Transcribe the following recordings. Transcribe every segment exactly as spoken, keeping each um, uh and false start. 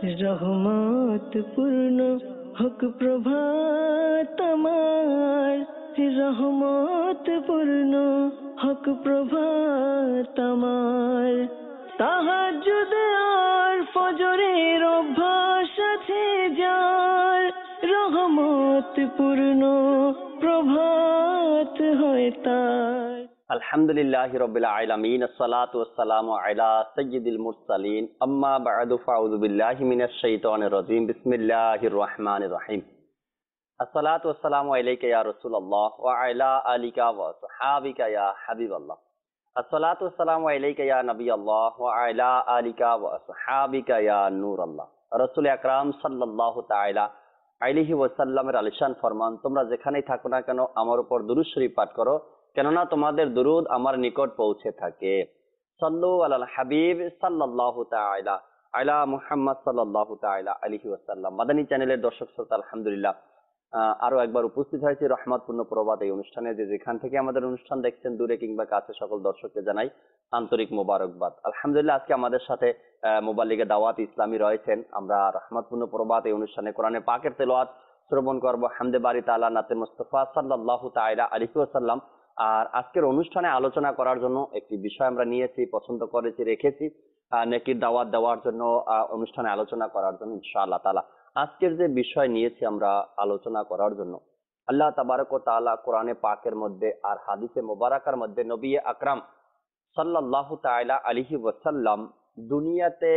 রহমত পূর্ণ হক প্রভাত আমার, রহমত পূর্ণ হক প্রভাত আমার। তাহাজ্জুদ আর ফজরের অভ্যাস আছে যার, রহমত পূর্ণ প্রভাত হয় তার। আলহামদুলিল্লাহি রাব্বিল আলামিন, আসসালাতু ওয়াসসালামু আলা সাইয়্যিদিল মুরসালিন, আম্মা বা'দু, ফাউযু বিল্লাহি মিনাশ শাইতানির রাজীম, বিসমিল্লাহির রহমানির রহিম। আসসালাতু ওয়াসসালামু আলাইকা ইয়া রাসূলুল্লাহ ওয়া আলা আলিকা ওয়া সাহাবিকা ইয়া হাবিবাল্লাহ। আসসালাতু ওয়াসসালামু আলাইকা ইয়া নবিয়াল্লাহ ওয়া আলা আলিকা ওয়া সাহাবিকা ইয়া নূরাল্লাহ। রাসূল আকরাম সাল্লাল্লাহু তাআলা আলাইহি ওয়াসাল্লামের আলিশান ফরমান, তোমরা যেখানেই থাকো না কেন আমার উপর দুরূদ শরীফ পাঠ করো, কেননা তোমাদের দুরুদ আমার নিকট পৌঁছে থাকে। সাল্লু আলাল হাবিব সাল্লাল্লাহু তাআলা আলা মুহাম্মদ সাল্লাল্লাহু তাআলা আলাইহি ওয়াসাল্লাম। মাদানী চ্যানেলের দর্শক শ্রোতা, আলহামদুলিল্লাহ আরো একবার উপস্থিত হয়েছে রহমতপূর্ণ প্রবাদ এই অনুষ্ঠানে। যে যেখান থেকে আমাদের অনুষ্ঠান দেখছেন, দূরে কিংবা কাছে, সকল দর্শককে জানাই আন্তরিক মোবারকবাদ। আলহামদুলিল্লাহ, আজকে আমাদের সাথে মোবাল্লিগে দাওয়াত ইসলামী রয়েছেন। আমরা রহমতপূর্ণ প্রবাদ এই অনুষ্ঠানে কোরআনে পাকের তেলাওয়াত শ্রবণ করবো, হামদে বারি তাআলা, নাতে মুস্তাফা সাল্লাল্লাহু তাআলা আলাইহি ওয়াসাল্লাম। আর আজকের অনুষ্ঠানে আলোচনা করার জন্য একটি বিষয় আমরা নিয়েছি, পছন্দ করেছি, রেখেছি নেকির দাওয়াত দেওয়ার জন্য, অনুষ্ঠানে আলোচনা করার জন্য ইনশাআল্লাহ তাআলা। আজকের যে বিষয় নিয়েছি আমরা আলোচনা করার জন্য, আল্লাহ তাবারক ওয়া তাআলা কোরআনে পাকের মধ্যে আর হাদিসে মুবারাকার মধ্যে নবী আকরাম সাল্লাল্লাহু তাআলা আলাইহি ওয়াসাল্লাম দুনিয়াতে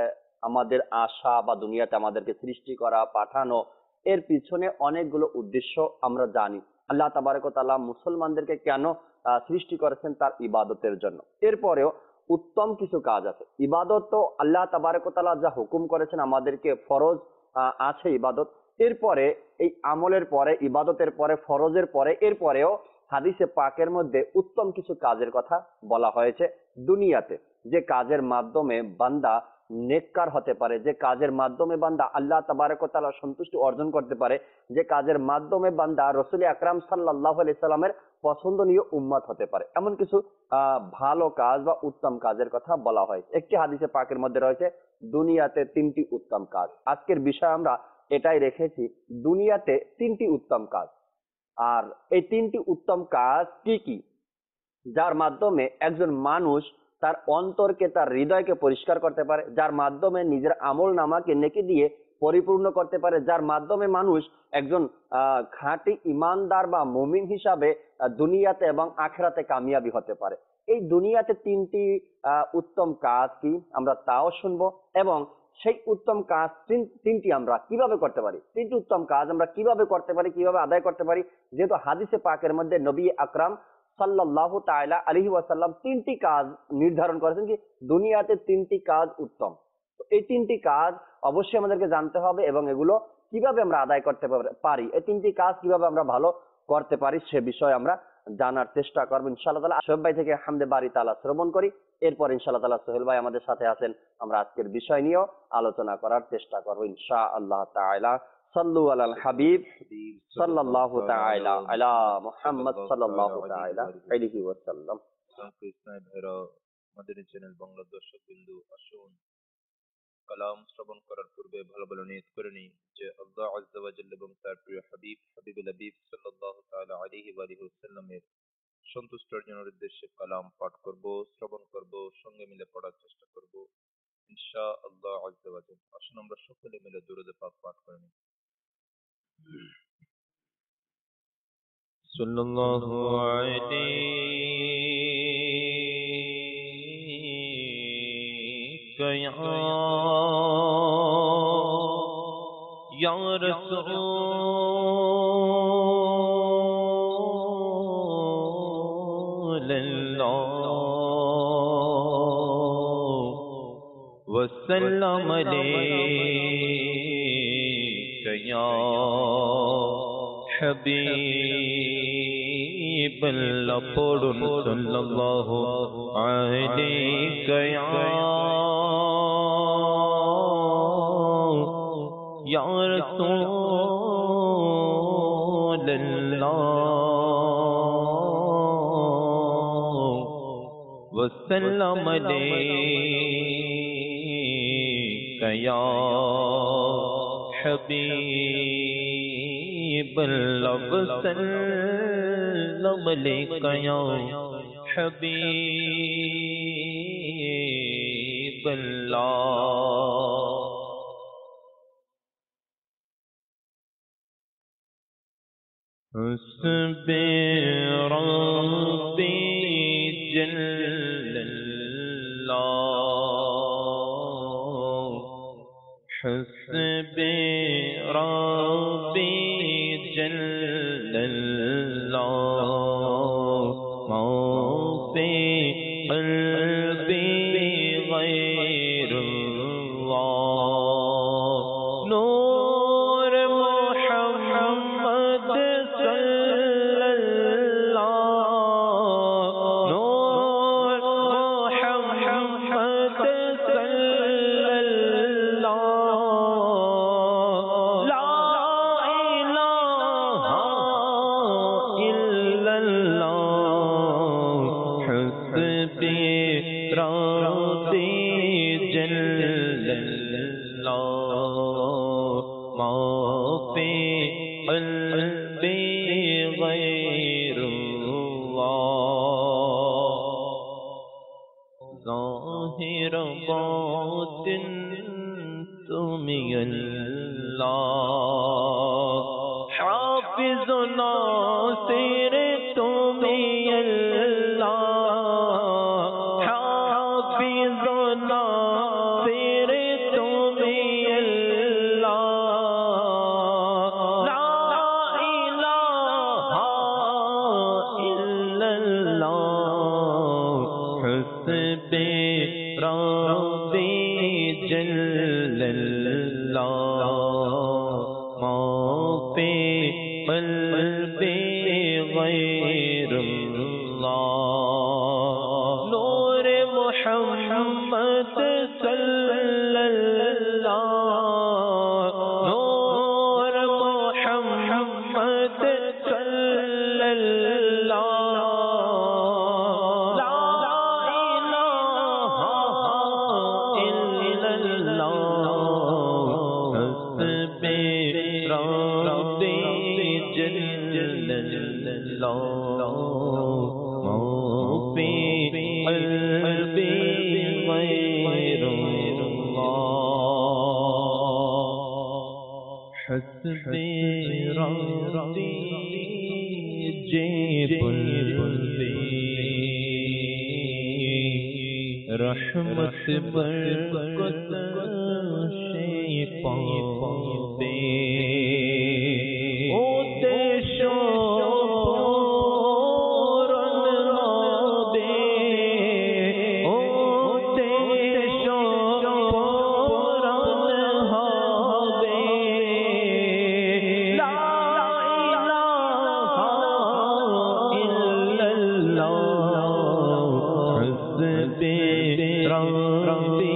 আমাদের আশা বা দুনিয়াতে আমাদেরকে সৃষ্টি করা, পাঠানো, এর পিছনে অনেকগুলো উদ্দেশ্য আমরা জানি। আল্লাহ তাবারক ওয়া তাআলা মুসলমানদেরকে কেন সৃষ্টি করেছেন? তার ইবাদতের জন্য। এরপরেও উত্তম কিছু কাজ আছে। ইবাদত তো আল্লাহ তাবারক ওয়া তাআলা যা হুকুম করেছেন আমাদেরকে, ফরজ আছে ইবাদত। এরপরে এই আমলের পরে, ইবাদতের পরে, ফরজের পরে, এরপরেও হাদিসে পাকের মধ্যে উত্তম কিছু কাজের কথা বলা হয়েছে। দুনিয়াতে যে কাজের মাধ্যমে বান্দা নেককার হতে পারে, যে কাজের মাধ্যমে বান্দা আল্লাহ তাবারক ওয়া তাআলার সন্তুষ্টি অর্জন করতে পারে, যে কাজের মাধ্যমে বান্দা রাসূল আকরাম সাল্লাল্লাহু আলাইহি সাল্লামের পছন্দনীয় উম্মত হতে পারে, এমন কিছু আহ ভালো কাজ বা উত্তম কাজের কথা বলা হয়। একটি হাদিসে পাকের মধ্যে রয়েছে দুনিয়াতে তিনটি উত্তম কাজ। আজকের বিষয় আমরা এটাই রেখেছি, দুনিয়াতে তিনটি উত্তম কাজ। আর এই তিনটি উত্তম কাজ কি কি, যার মাধ্যমে একজন মানুষ তার অন্তরকে, তার হৃদয়কে পরিষ্কার করতে পারে, যার মাধ্যমে নিজের আমল নামাকে নেকি দিয়ে পরিপূর্ণ করতে পারে, যার মাধ্যমে মানুষ একজন আহ খাঁটি ইমানদার বা মুমিন হিসাবে দুনিয়াতে এবং আখিরাতে কামিয়াবি হতে পারে। এই দুনিয়াতে তিনটি আহ উত্তম কাজ কি, আমরা তাও শুনবো, এবং সেই উত্তম কাজ তিনটি আমরা কিভাবে করতে পারি, তিনটি উত্তম কাজ আমরা কিভাবে করতে পারি, কিভাবে আদায় করতে পারি। যেহেতু হাদিসে পাকের মধ্যে নবী আকরাম সাল্লাল্লাহু তাআলা আলাইহি ওয়াসাল্লাম তিনটি কাজ নির্ধারণ করেছেন, কি দুনিয়াতে তিনটি কাজ উত্তম। এই তিনটি কাজ অবশ্যই আমাদেরকে জানতে হবে, এবং এগুলো কিভাবে আমরা আদায় করতে পারি, এই তিনটি কাজ কিভাবে আমরা ভালো করতে পারি, সে বিষয়ে আমরা জানার চেষ্টা করবো ইনশাআল্লাহ তাআলা। সোহেল ভাই থেকে হামদে বারি তাআলা শ্রবণ করি, এরপর ইনশাআল্লাহ তাআলা সোহেল ভাই আমাদের সাথে আছেন, আমরা আজকের বিষয় নিয়েও আলোচনা করার চেষ্টা করবো ইনশাআল্লাহ তাআলা। সাল্লু আলাল হাবিব সাল্লাল্লাহু তাআলা আলা মুহাম্মদ সাল্লাল্লাহু তাআলা আলাইহি ওয়াসাল্লাম। ইসলামী ভাইরা, মাদানী চ্যানেল বাংলা দর্শক বিন্দু, আসুন কালাম শ্রবণ করার পূর্বে ভালো ভালো নিয়ত করে নিই যে আল্লাহ আযজা ওয়া জাল্লা এবং তার প্রিয় হাবিব হাবিবুল হাবিব সাল্লাল্লাহু তাআলা আলাইহি ওয়া আলিহি ওয়াসাল্লামের সন্তুষ্ট অর্জনের উদ্দেশ্যে কালাম পাঠ করব, শ্রবণ করব, সঙ্গে মিলে পড়ার চেষ্টা করব ইনশাআল্লাহ আযজা ওয়া জাল্লা। আসুন আমরা সকলে মিলে দুরূদ পাক পাঠ করে নিই। সাল্লাল্লাহু আলাইকা ইয়া রাসূলুল্লাহ ওয়া সাল্লাম আলাইকা ইয়া হাবিবাল্লাহ। পড়ুন সাল্লাল্লাহু আলাইকা ইয়া রাসূলুল্লাহ ওয়া সাল্লাম আলাইকা या हबीब अल्लाह वसल्लम अलैका या हबीब अल्लाह। हस्बी रब्बी जल्लल्लाह, हस्बी रब्बी जल्लल्लाह, मा फी क़ल्बी ग़ैरुल्लाह। नूर मुहम्मद सल्लल्लाह, नूर मुहम्मद सल्लल्लाह, ला इलाहा इल्लल्लाह, हस्बी रब्बी जल्लल्लाह, मा फी क़ल्बी ग़ैरुल्लाह। ज़ाहिर बातिन तुमी अल्लाह, हाफ़िज़ व नासिर तुमी अल्लाह, हाफ़िज़ व नासिर तुमी अल्लाह, ला इलाहा इल्लल्लाह, हस्बी रब्बी जल्लल्लाह, मा फी क़ल्बी ग़ैरुल्लाह। नूर मुहम्मद सल्लल्लाह, नूर मुहम्मद सल्लल्लाह, ला इलाहा इल्लल्लाह, हस्बी रब्बी जल्लल्लाह, मा फी क़ल्बी ग़ैरुल्लाह। हस्बी रब्बी बुलबुली रहमत बरकत शिफा दे, ओ देशो रनहादे, ओ देशो रनहादे, ला इलाहा इल्लल्लाह, हस्बी रब्बी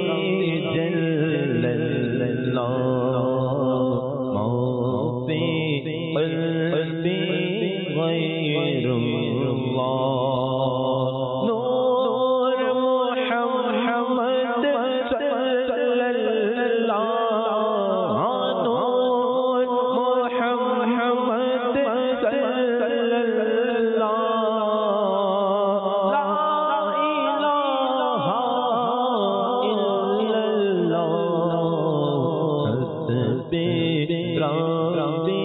जल्लल्लाह, मा फी क़ल्बी ग़ैरुल्लाह। नूर मुहम्मद सल्लल्लाह, नूर मुहम्मद सल्लल्लाह, ला इलाहा इल्लल्लाह, हस्बी रब्बी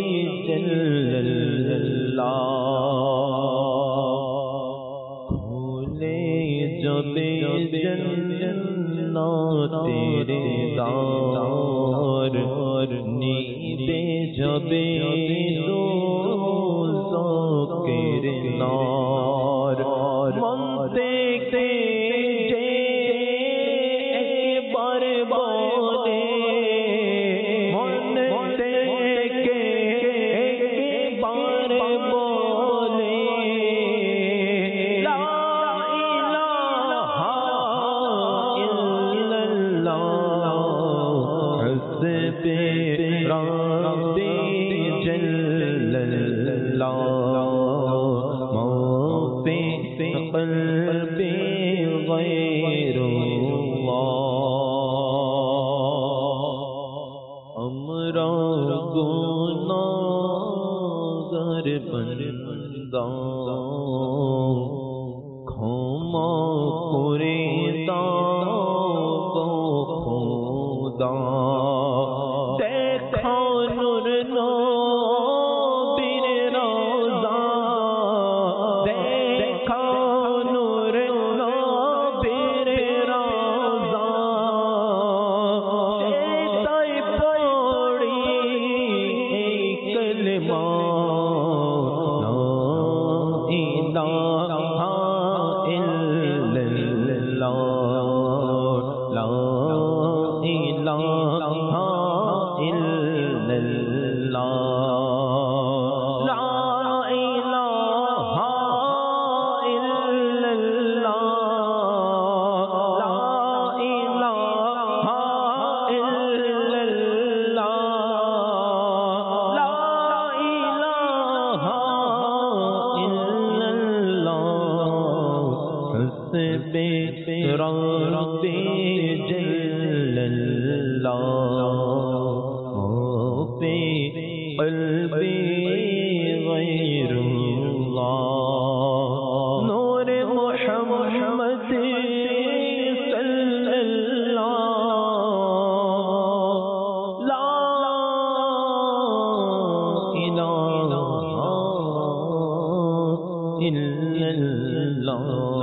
जल्लल्लाह। खुले जबे जन्नत तेरे दार, नीदे जबे दोज़खेर नार, मन देखते जे एक बार बोले, मन देखे एक बार बोले, ला इलाहा इल्लल्लाह, हस्बी रब्बी जल्लल्लाह, मा फी क़ल्बी ग़ैरुल्लाह। দাও, ক্ষমা করে দাও গো খোদা। দেখাও নূর নবীর রওজা, দেখাও নূর নবীর রওজা, তাই পড়ি এই কালেমা লা ইলাহা ইল্লাল্লাহ, লা ইলাহা ইল্লাল্লাহ, লা ইলাহা ইল্লাল্লাহ, লা ইলাহা ইল্লাল্লাহ, লা ইলাহা ইল্লাল্লাহ। হসবে রব্বি জাল্লাল্লাহ, ফি কলবি গায়রুল্লাহ, নূর মুহাম্মদ সাল্লাল্লাহ, লা ইলাহা ইল্লাল্লাহ।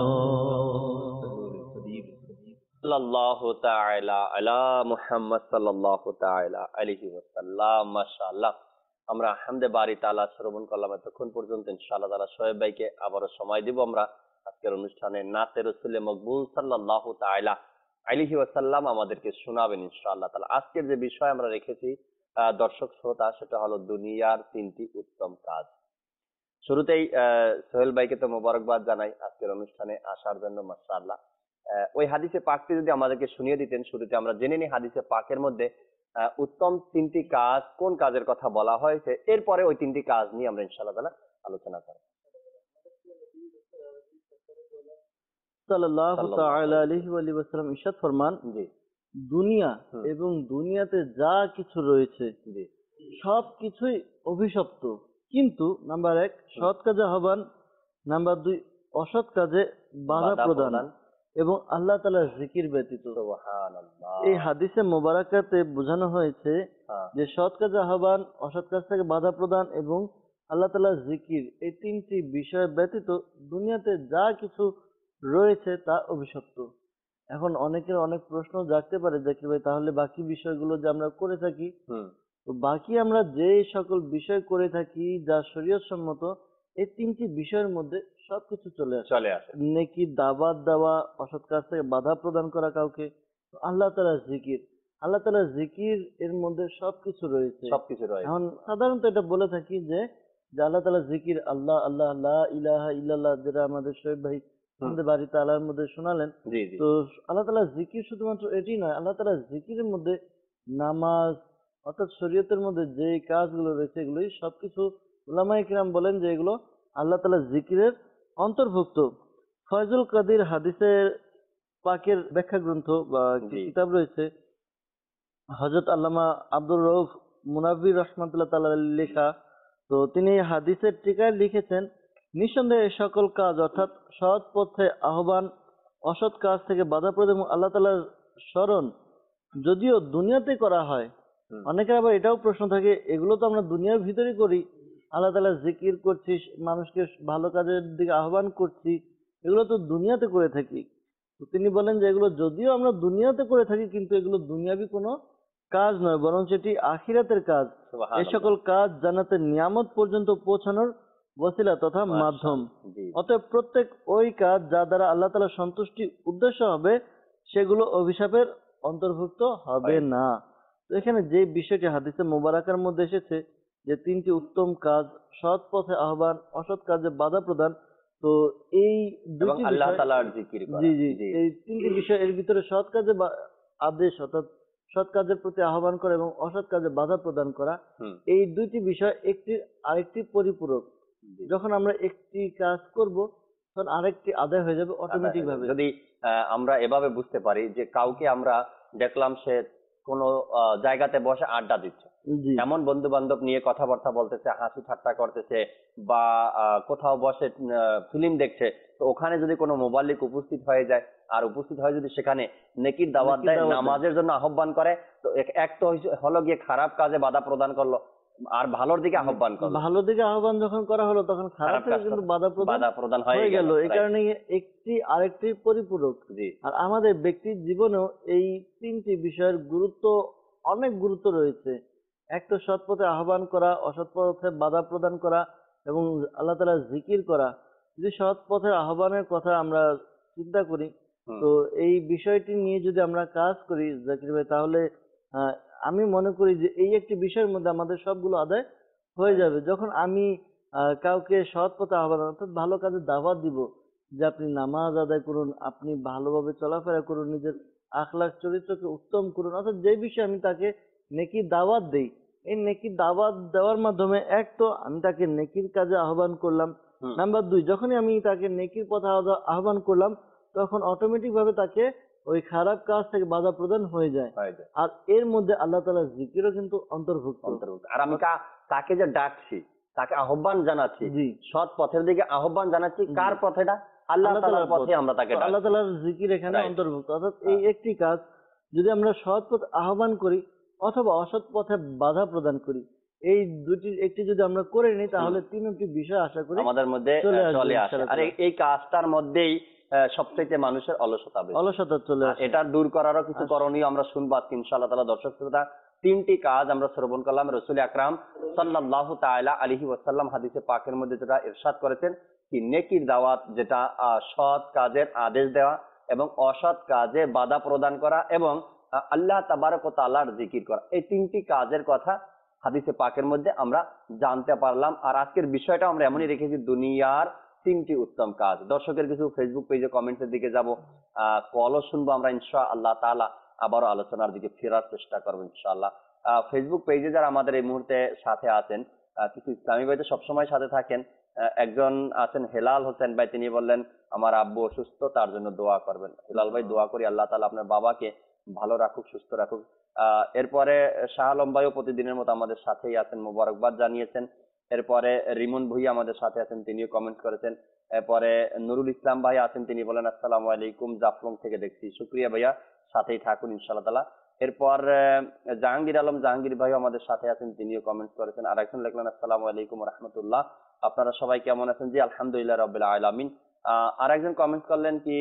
সাল্লাল্লাহু তাআলা আলা মুহাম্মদ সাল্লাল্লাহু তাআলা আলাইহি ওয়াসাল্লাম। মাশাআল্লাহ, আমরা হামদে বারি তাআলা শ্রবণ করলাম এতক্ষণ পর্যন্ত। ইনশাআল্লাহ তাআলা শোয়েব ভাইকে আবারও সময় দিব আমরা আজকের অনুষ্ঠানে নাতে রাসূলে মকবুল সাল্লাল্লাহু তাআলা আলাইহি ওয়াসাল্লাম আমাদেরকে শোনাবেন ইনশাআল্লাহ তাআলা। আজকের যে বিষয় আমরা রেখেছি আহ, দর্শক শ্রোতা, সেটা হলো দুনিয়ার তিনটি উত্তম কাজ। শুরুতেই আহ, সোহেল ভাইকে তো মোবারকবাদ জানাই আজকের অনুষ্ঠানে আসার জন্য। মাশাআল্লাহ, আহ, ওই হাদিসে পাকটি যদি আমাদেরকে শুনিয়ে দিতেন। শুরুতে আমরা জেনে নিই হাদিসে পাকের মধ্যে আহ, উত্তম তিনটি কাজ, কোন কাজের কথা বলা হয়েছে, এরপরে ওই তিনটি কাজ নিয়ে আমরা ইনশাআল্লাহ তাআলা আলোচনা করব। সাল্লাল্লাহু তাআলা আলাইহি ওয়া আলিহি ওয়াসাল্লাম ইরশাদ ফরমান, জি দুনিয়া হুম। এবং দুনিয়াতে যা কিছু রয়েছে জি সব কিছুই অভিশপ্ত, কিন্তু নাম্বার এক সৎ কাজে আহ্বান, নাম্বার দুই অসৎ কাজে বাধা প্রদান এবং আল্লাহ তাআলার জিকির ব্যতীত। সুবহানাল্লাহ। এই হাদিসে মোবারকাতে বোঝানো হয়েছে হ্যাঁ, যে সৎ কাজে আহ্বান, অসৎ কাজ থেকে বাধা প্রদান এবং আল্লাহ তাআলার জিকির, এই তিনটি বিষয় ব্যতীত দুনিয়াতে যা কিছু রয়েছে তা অভিশপ্ত। এখন অনেকের অনেক প্রশ্ন জাগতে পারে যে কি ভাই, তাহলে বাকি বিষয়গুলো যে আমরা করে থাকি, হুম, তো বাকি আমরা যে সকল বিষয় করে থাকি যা শরীয়ত সম্মত, এই তিনটি বিষয়ের মধ্যে সবকিছু চলে আসে। চলে আসে। নেকি দাওয়াত দেওয়া, অসৎ কাজ থেকে বাধা প্রদান করা কাউকে, আল্লাহ তাআলার জিকির, আল্লাহ তাআলার জিকির এর মধ্যে সবকিছু রয়েছে। সবকিছু রয়েছে। এখন সাধারণত এটা বলে থাকি যে যে আল্লাহ তাআলার জিকির, আল্লাহ আল্লাহ লা ইলাহা ইল্লাল্লাহ, যেটা আমাদের শোয়েব ভাই আমাদের বাড়ি তাআলার মধ্যে শোনালেন। জি জি তো আল্লাহ তাআলার জিকির শুধুমাত্র এটি নয়, আল্লাহ তাআলার জিকিরের মধ্যে নামাজ, অর্থাৎ শরীয়তের মধ্যে যে কাজগুলো রয়েছে এগুলোই সবকিছু উলামায়ে কিরাম বলেন যে এগুলো আল্লাহ তাআলার জিকিরের অন্তর্ভুক্ত। ফয়জুল কাদির হাদিসের পাকের ব্যাখ্যা গ্রন্থ বা একটি জি। কিতাব রয়েছে, হযরত আল্লামা আব্দুর রউফ মুনাব্বির রাহমাতুল্লাহ তাআলার লেখা। তো তিনি এই হাদিসের টিকায় লিখেছেন, নিঃসন্দেহে এই সকল কাজ অর্থাৎ সৎ পথে আহ্বান, অসৎ কাজ থেকে বাধা প্রদান এবং আল্লাহ তাআলার স্মরণ যদিও দুনিয়াতে করা হয়, হুম। অনেকের আবার এটাও প্রশ্ন থাকে, এগুলো তো আমরা দুনিয়ার ভিতরেই করি, আল্লাহ তাআলার জিকির করছি, মানুষকে ভালো কাজের দিকে আহ্বান করছি, এগুলো তো দুনিয়াতে করে থাকি। তো তিনি বলেন যে এগুলো যদিও আমরা দুনিয়াতে করে থাকি, কিন্তু এগুলো দুনিয়াবি কোনো কাজ নয়, বরং সেটি আখিরাতের কাজ। এই সুবহানাল্লাহ। সকল কাজ জান্নাতের নিয়ামত পর্যন্ত পৌঁছানোর ওসিলা তথা মাধ্যম। জি অতএব প্রত্যেক ওই কাজ যা দ্বারা আল্লাহ তাআলার সন্তুষ্টি উদ্দেশ্য হবে সেগুলো অভিশাপের অন্তর্ভুক্ত হবে হয়। না। তো এখানে যে বিষয়টি হাদিসে মোবারকার মধ্যে এসেছে যে তিনটি উত্তম কাজ, সৎ পথে আহ্বান, অসৎ কাজে বাধা প্রদান, তো এই এবং দুটি আল্লাহ বিষয়, তাআলার জিকির করা। জি জি এই তিনটি বিষয়, এর ভিতরে সৎ কাজে বা- আদেশ অর্থাৎ সৎ কাজের প্রতি আহ্বান করা এবং অসৎ কাজে বাধা প্রদান করা, হুম, এই দুইটি বিষয় একটি আরেকটি পরিপূরক। জি। যখন আমরা একটি কাজ করব তখন আরেকটি আদায় হয়ে যাবে অটোমেটিক ভাবে। যদি আহ, আমরা এভাবে বুঝতে পারি যে কাউকে আমরা দেখলাম সে কোনো আহ, জায়গাতে বসে আড্ডা দিচ্ছে, জি এমন বন্ধু বান্ধব নিয়ে কথাবার্তা বলতেছে, হাসি ঠাট্টা করতেছে, বা আহ, কোথাও বসে ফিল্ম দেখছে, তো ওখানে যদি কোনো মোবাল্লিক উপস্থিত হয়ে যায়, আর উপস্থিত হয়ে যদি সেখানে নেকির দাওয়াত নেকির দেয়, দাওয়াত দেয়। নামাজের জন্য আহ্বান করে, তো এক- এক তো হইছে- হলো গিয়ে খারাপ কাজে বাধা প্রদান করলো, আর ভালোর দিকে আহ্বান করলো, ভালো দিকে আহ্বান যখন করা হলো তখন খারাপ খারাপ থেকে কাজ কিন্তু বাধা প্রদান বাধা প্রদান হয়ে হয়ে গেল। গেল। এই Right. কারণে একটি আরেকটির পরিপূরক। জি আর আমাদের ব্যক্তির জীবনেও এই তিনটি বিষয়ের গুরুত্ব অনেক গুরুত্ব রয়েছে। এক তো সৎ পথে আহ্বান করা, অসৎ পথে বাধা প্রদান করা এবং আল্লাহ তাআলার জিকির করা। যদি সৎ পথের আহ্বানের কথা আমরা চিন্তা করি, হুম তো এই বিষয়টি নিয়ে যদি আমরা কাজ করি জাকির ভাই, তাহলে আহ, আমি মনে করি যে এই একটি বিষয়ের মধ্যে আমাদের সবগুলো আদায় হয়ে যাবে। যখন আমি আহ, কাউকে সৎ পথে আহ্বান অর্থাৎ ভালো কাজে দাওয়াত দিব, যে আপনি নামাজ আদায় করুন, আপনি ভালোভাবে চলাফেরা করুন, নিজের আখলাক চরিত্রকে উত্তম করুন, অর্থাৎ যে বিষয়ে আমি তাকে নেকি দাওয়াত দেই, এই নেকি দাওয়াত দেওয়ার মাধ্যমে এক তো আমি তাকে নেকির কাজে আহ্বান করলাম। হুম নাম্বার দুই, যখনই আমি তাকে নেকির পথে আহ্বা- আহ্বান করলাম, তখন অটোমেটিক ভাবে তাকে ওই খারাপ কাজ থেকে বাধা প্রদান হয়ে যায়। হয়ে যায় আর এর মধ্যে আল্লাহ তাআলার জিকিরও কিন্তু অন্তর্ভুক্ত। অন্তর্ভুক্ত। আর আমি কা- তাকে যে ডাকছি, তাকে আহ্বান জানাচ্ছি, জি সৎ পথের দিকে আহ্বান জানাচ্ছি, জি কার পথেটা? আল্লাহ আল্লাহ তাআলার তাআলার পথ। পথে আমরা তাকে তো আল্লাহ ডাকছি। তাআলার জিকির এখানে রাইট। অন্তর্ভুক্ত। অর্থাৎ এই একটি কাজ যদি আমরা সৎ পথ আহ্বান করি অথবা অসৎ পথে বাধা প্রদান করি, এই দুটির একটি যদি আমরা করে নিই, তাহলে তিনটি বিষয় আশা করি আমাদের মধ্যে চলে আহ, আসবে চলে আসে। ইনশাআল্লাহ আর এই- এই কাজটার মধ্যেই আহ, সবচাইতে মানুষের অলসতা বেশি। অলসতা চলে আর আসে। এটা দূর করারও কিছু আস- করণীয় আমরা শুনবো আজকে ইনশাআল্লাহ তাআলা। দর্শক শ্রোতা, তিনটি কাজ আমরা শ্রবণ করলাম। রাসূল আকরাম সাল্লাল্লাহু তাআলা আলাইহি ওয়াসাল্লাম হাদিসে পাকের মধ্যে যেটা ইরশাদ করেছেন কি নেকির দাওয়াত, যেটা আহ, সৎ কাজের আদেশ দেওয়া এবং অসৎ কাজে বাধা প্রদান করা এবং আহ, আল্লাহ তাবারক ওয়া তাআলার জিকির করা, এই তিনটি কাজের কথা হাদিসে পাকের মধ্যে আমরা জানতে পারলাম। আর আজকের বিষয়টা আমরা এমনই রেখেছি, দুনিয়ার তিনটি উত্তম কাজ। দর্শকের কিছু ফেসবুক পেজে কমেন্টসের দিকে যাব, আহ কলও শুনবো আমরা ইনশাআল্লাহ তাআলা, আবারও আলোচনার দিকে ফেরার চেষ্টা করবো ইনশাআল্লাহ। আহ ফেসবুক পেজে যারা আমাদের এই মুহূর্তে সাথে আছেন, আহ কিছু ইসলামী ভাই তো সবসময় সাথে থাকেন। আহ একজন আছেন হেলাল হোসেন ভাই, তিনি বললেন আমার আব্বু অসুস্থ, তার জন্য দোয়া করবেন। হেলাল ভাই, দোয়া করি আল্লাহ তাআলা আপনার বাবাকে ভালো রাখুক, সুস্থ রাখুক। আহ এরপরে শাহ আলম ভাইও প্রতিদিনের মতো আমাদের সাথেই আছেন, মোবারকবাদ জানিয়েছেন। এরপরে রিমন ভুইয়া আমাদের সাথে আছেন, তিনিও কমেন্ট করেছেন। এরপরে নুরুল ইসলাম ভাই আছেন, তিনি বলেন আসসালামু আলাইকুম, জাফলং থেকে দেখছি। শুক্রিয়া ভাইয়া, সাথেই থাকুন ইনশাআল্লাহ তাআলা। এরপর আহ, জাহাঙ্গীর আলম জাহাঙ্গীর ভাইও আমাদের সাথে আছেন, তিনিও কমেন্ট করেছেন। আর একজন লিখলেন আসসালামু আলাইকুম রহমতুল্লাহ, আপনারা সবাই কেমন আছেন? জি আলহামদুলিল্লাহ রাব্বিল আলামিন। আহ আর একজন কমেন্ট করলেন কি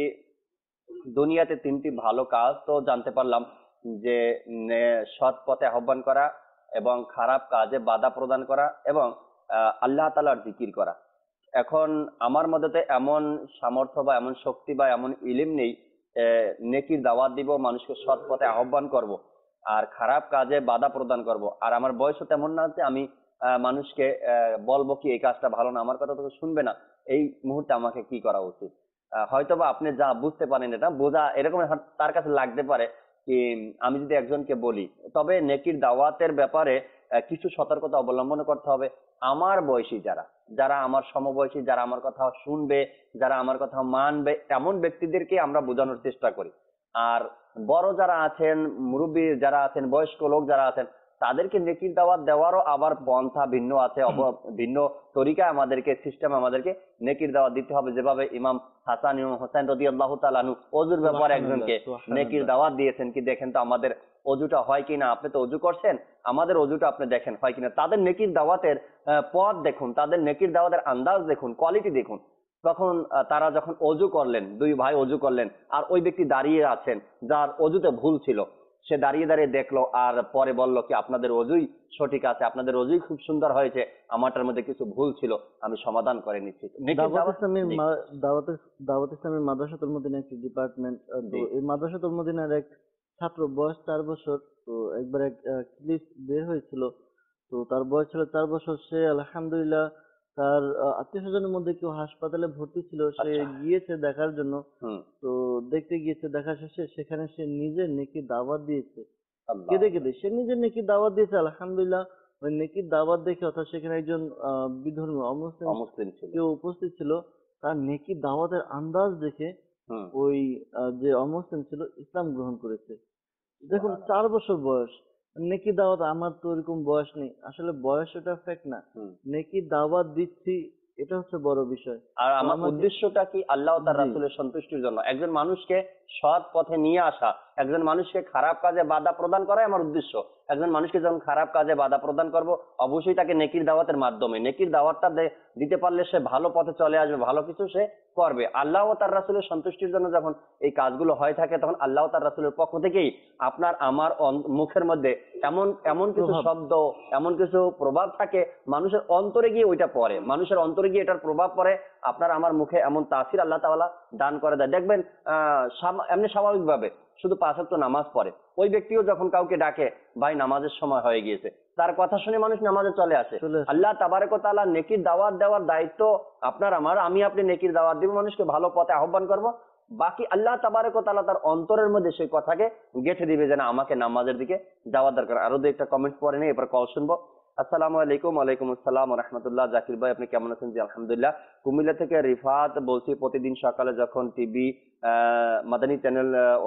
দুনিয়াতে তিনটি ভালো কাজ তো জানতে পারলাম, যে নে- সৎ পথে আহ্বান করা এবং খারাপ কাজে বাধা প্রদান করা এবং আহ, আল্লাহ তাআলার জিকির করা। এখন আমার মধ্যে তো এমন সামর্থ্য বা এমন শক্তি বা এমন ইলিম নেই, আহ, নেকির দাওয়াত দিব, মানুষকে সৎ পথে আহ্বান করব আর খারাপ কাজে বাধা প্রদান করব। আর আমার বয়সও তেমন না যে আমি আহ, মানুষকে আহ, বলবো কি এই কাজটা ভালো না, আমার কথা তো কেউ শুনবে না, এই মুহূর্তে আমাকে কি করা উচিত। আহ, হয়তোবা আপনি যা বুঝতে পারেন, এটা বোঝা এরকম হয়তো তার কাছে লাগতে পারে কি আমি যদি একজনকে বলি, তবে নেকির দাওয়াতের ব্যাপারে আহ, কিছু সতর্কতা অবলম্বন করতে হবে। আমার বয়সী যারা যারা আমার সমবয়সী, যারা আমার কথা শুনবে, যারা আমার কথা মানবে, এমন ব্যক্তিদেরকে আমরা বোঝানোর চেষ্টা করি। আর বড় যারা আছেন, মুরব্বী যারা আছেন, বয়স্ক লোক যারা আছেন, তাদেরকে নেকির দাওয়াত দেওয়ারও আবার পন্থা ভিন্ন আছে, অব- ভিন্ন তরিকায় আমাদেরকে সিস্টেম আমাদেরকে নেকির দাওয়াত দিতে হবে। যেভাবে ইমাম হাসান ইমাম হোসেন রাদিয়াল্লাহু তাআলা আনহু অজুর ব্যাপারে একজনকে সুবহানাল্লাহ, নেকির সুবহানাল্লাহ। দাওয়াত দিয়েছেন কি দেখেন তো আমাদের অজুটা হয় কিনা, আপনি তো অজু করছেন, আমাদের অজুটা আপনি দেখেন হয় কিনা। তাদের নেকির দাওয়াতের আহ, পথ দেখুন, তাদের নেকির দাওয়াতের আন্দাজ দেখুন, কোয়ালিটি দেখুন। তখন আহ, তারা যখন অজু করলেন, দুই ভাই অজু করলেন, আর ওই ব্যক্তি দাঁড়িয়ে আছেন যার অজুতে ভুল ছিল, সে দাঁড়িয়ে দাঁড়িয়ে দেখলো আর পরে বলল কি আপনাদের অজুই সঠিক আছে, আপনাদের অজুই খুব সুন্দর হয়েছে, আমারটার মধ্যে কিছু ভুল ছিল, আমি সমাধান করে নিচ্ছি। নেকির দাওয়াত দাওয়াত ইসলামের জি মা- দাওয়াত দাওয়াত ইসলামের মাদ্রাসাতুল মদিনা একটি ডিপার্টমেন্ট। তো জি এই মাদ্রাসাতুল মদিনার এক ছাত্র, বয়স চার বছর। তো একবার এক ক্লিপ বের হয়েছিল। তো তার বয়স ছিল চার বছর। সে আলহামদুলিল্লাহ তার আত্মীয় স্বজনের মধ্যে কেউ হাসপাতালে ভর্তি ছিল, সে আচ্ছা গিয়েছে দেখার জন্য। হুম তো দেখতে গিয়েছে, দেখা শেষে সেখানে সে নিজে নেকি দাওয়াত দিয়েছে, আল্লাহ কেঁদে কেঁদে সে নিজে নেকির দাওয়াত দিয়েছে। আলহামদুলিল্লাহ ওই নেকির দাওয়াত দেখে, অর্থাৎ সেখানে একজন আহ বিধর্মী অমুসলিম অমুসলিম ছিল কেউ উপস্থিত ছিল, তার নেকির দাওয়াতের আন্দাজ দেখে হুম ওই আহ, যে অমুসলিম ছিল ইসলাম গ্রহণ করেছে। দেখুন, সুবহানাল্লাহ। চার বছর বয়স, নেকি দাওয়াত, আমার তো ওরকম বয়স নেই, আসলে বয়স ওটা ফ্যাক্ট না। হুম। নেকি দাওয়াত দিচ্ছি, এটা হচ্ছে বড় বিষয়। আর তো আমার আমাকে, উদ্দেশ্যটা কি? আল্লাহ তার জি, রাসূলের সন্তুষ্টির জন্য একজন মানুষকে সৎ পথে নিয়ে আসা, একজন মানুষকে খারাপ কাজে বাধা প্রদান করাই আমার উদ্দেশ্য। একজন মানুষকে যখন খারাপ কাজে বাধা প্রদান করব, অবশ্যই তাকে নেকির দাওয়াতের মাধ্যমে, নেকির দাওয়াতটা দে- দিতে পারলে সে ভালো পথে চলে আসবে, ভালো কিছু সে করবে। আল্লাহ ও তার রাসূলের সন্তুষ্টির জন্য যখন এই কাজগুলো হয়ে থাকে, তখন আল্লাহ ও তার রাসূলের পক্ষ থেকেই আপনার আমার অন- মুখের মধ্যে এমন এমন কিছু প্রভাব। শব্দ, এমন কিছু প্রভাব থাকে, মানুষের অন্তরে গিয়ে ওইটা পড়ে, মানুষের অন্তরে গিয়ে এটার প্রভাব পড়ে, আপনার আমার মুখে এমন তাসির আল্লাহ তাআলা দান করে দেয়। দেখবেন আহ সামা- এমনি স্বাভাবিকভাবে শুধু পাঁচ ওয়াক্ত নামাজ পড়ে, ওই ব্যক্তিও যখন কাউকে ডাকে, ভাই নামাজের সময় হয়ে গিয়েছে, তার কথা শুনে মানুষ নামাজে চলে আসে। চলে আসে। আল্লাহ তাবারক ওয়া তাআলা নেকির দাওয়াত দেওয়ার দায়িত্ব আপনার আমার, আমি আপনি নেকির দাওয়াত দিব, মানুষকে ভালো পথে আহ্বান করব। বাকি আল্লাহ তাবারক ওয়া তাআলা তার অন্তরের মধ্যে সেই কথাকে গেঁথে দিবে যে না, আমাকে নামাজের দিকে যাওয়ার দরকার। আরো দু একটা কমেন্ট পড়ে নেই, এরপর কল শুনবো। আসসালামু আলাইকুম। ওয়ালাইকুম আসসালাম ওয়া রাহমাতুল্লাহ। জাকির ভাই, আপনি কেমন আছেন? জি আলহামদুলিল্লাহ। কুমিল্লা থেকে রিফাত বলছি। প্রতিদিন সকালে যখন টিভি আহ মাদানী চ্যানেল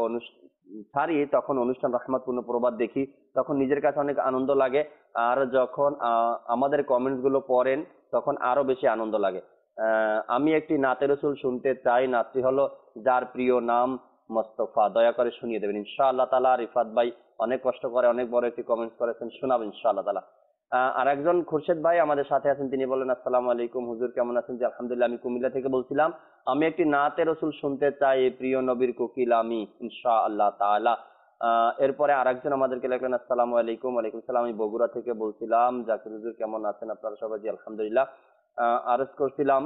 ছাড়ি, তখন অনুষ্ঠান রহমতপূর্ণ প্রবাদ দেখি, তখন নিজের কাছে অনেক আনন্দ লাগে। আর যখন আহ, আমাদের কমেন্টস গুলো পড়েন, তখন আরো বেশি আনন্দ লাগে। আহ, আমি একটি নাতে রসুল শুনতে চাই। নাচটি হলো যার প্রিয় নাম মোস্তফা। দয়া করে শুনিয়ে দেবেন ইনশাআল্লাহ তাআলা। রিফাত ভাই অনেক কষ্ট করে অনেক বড় একটি কমেন্টস করেছেন, শোনাবেন ইনশাআল্লাহ তাআলা। আহ, আর একজন খুরশেদ ভাই আমাদের সাথে আছেন, তিনি বলেন আসসালামু আলাইকুম হুজুর, কেমন আছেন? জি আলহামদুলিল্লাহ। আমি কুমিল্লা থেকে বলছিলাম, আমি একটি নাতে রসুল শুনতে চাই, প্রিয় নবীর কোকিল আমি ইনশাআল্লাহ তাআলা। আহ, এরপরে আরেকজন আমাদেরকে লিখলেন আসসালামু আলাইকুম। ওয়ালাইকুম সালাম, আমি বগুড়া থেকে বলছিলাম, জাকির হুজুর কেমন আছেন আপনারা সবাই? জি আলহামদুলিল্লাহ। আহ, আরজ করছিলাম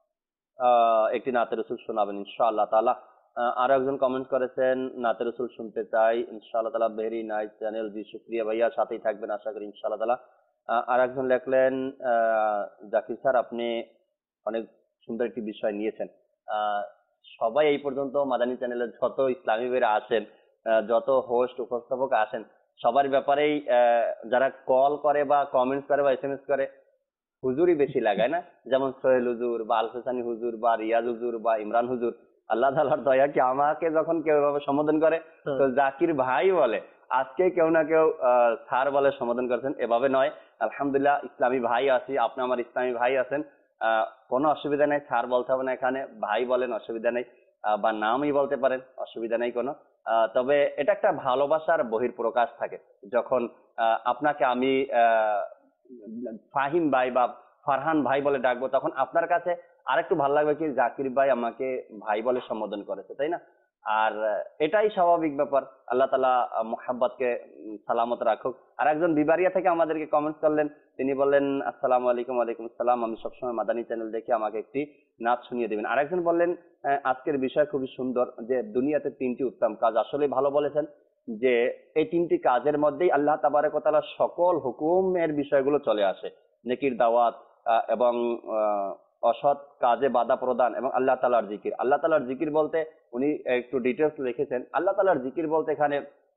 আহ, একটি নাতে রসুল শোনাবেন ইনশাআল্লাহ তাআলা। আহ, আরো একজন কমেন্ট করেছেন, নাতে রসুল শুনতে চাই ইনশাআল্লাহ তাআলা। ভেরি নাইস চ্যানেল, জি শুক্রিয়া ভাইয়া, সাথেই থাকবেন আশা করি ইনশাআল্লাহ তাআলা। আহ, আর একজন লেখলেন, আহ, জাকির স্যার আপনি অনেক সুন্দর একটি বিষয় নিয়েছেন। আহ, সবাই এই পর্যন্ত মাদানী চ্যানেলের যত ইসলামী ভাইরা আসেন, আহ, যত হোস্ট উপস্থাপক আসেন, সবার ব্যাপারেই আহ, যারা কল করে বা কমেন্টস করে বা এসএমএস করে, হুজুরই বেশি লাগায় না? যেমন সোহেল হুজুর বা আল হোসানি হুজুর বা রিয়াজ হুজুর বা ইমরান হুজুর, আল্লাহ তাআলার দয়া কি আমাকে যখন কেউ এভাবে সম্বোধন করে, তো জাকির ভাই বলে, আজকে কেউ না কেউ আহ স্যার বলে সম্বোধন করেছেন, এভাবে নয়। আলহামদুলিল্লাহ, ইসলামী ভাই আছি, আপনি আমার ইসলামী ভাই আছেন, আহ কোনো অসুবিধা নেই, স্যার বলতে হবে না, এখানে ভাই বলেন অসুবিধা নেই, আহ, বা নামই বলতে পারেন, অসুবিধা নেই কোনো। আহ, তবে এটা একটা ভালোবাসার বহির প্রকাশ থাকে যখন আহ, আপনাকে আমি আহ ফাহিম ভাই বা ফারহান ভাই বলে ডাকবো, তখন আপনার কাছে আরেকটু ভালো লাগবে কি জাকির ভাই আমাকে ভাই বলে সম্বোধন করেছে, তাই না? আর আহ, এটাই স্বাভাবিক ব্যাপার। আল্লাহ তালা মোহাব্বতকে সালামত রাখুক। আর একজন বিবারিয়া থেকে আমাদেরকে কমেন্টস করলেন, তিনি বললেন আসসালামু আলাইকুম। ওয়ালাইকুম আসসালাম, আমি সবসময় মাদানী চ্যানেল দেখি, আমাকে একটি নাচ শুনিয়ে দেবেন। আরেকজন বললেন আহ, আজকের বিষয় খুবই সুন্দর, যে দুনিয়াতে তিনটি উত্তম কাজ, আসলে ভালো বলেছেন, যে এই তিনটি কাজের মধ্যেই আল্লাহ তাবারক ওয়া তাআলার সকল হুকুমের বিষয়গুলো চলে আসে। নেকির দাওয়াত, আহ, এবং আহ, অসৎ কাজে বাধা প্রদান, এবং আল্লাহ তাআলার জিকির। আল্লাহ তাআলার জিকির বলতে উনি একটু ডিটেলস লিখেছেন, আল্লাহ তাআলার জিকির বলতে এখানে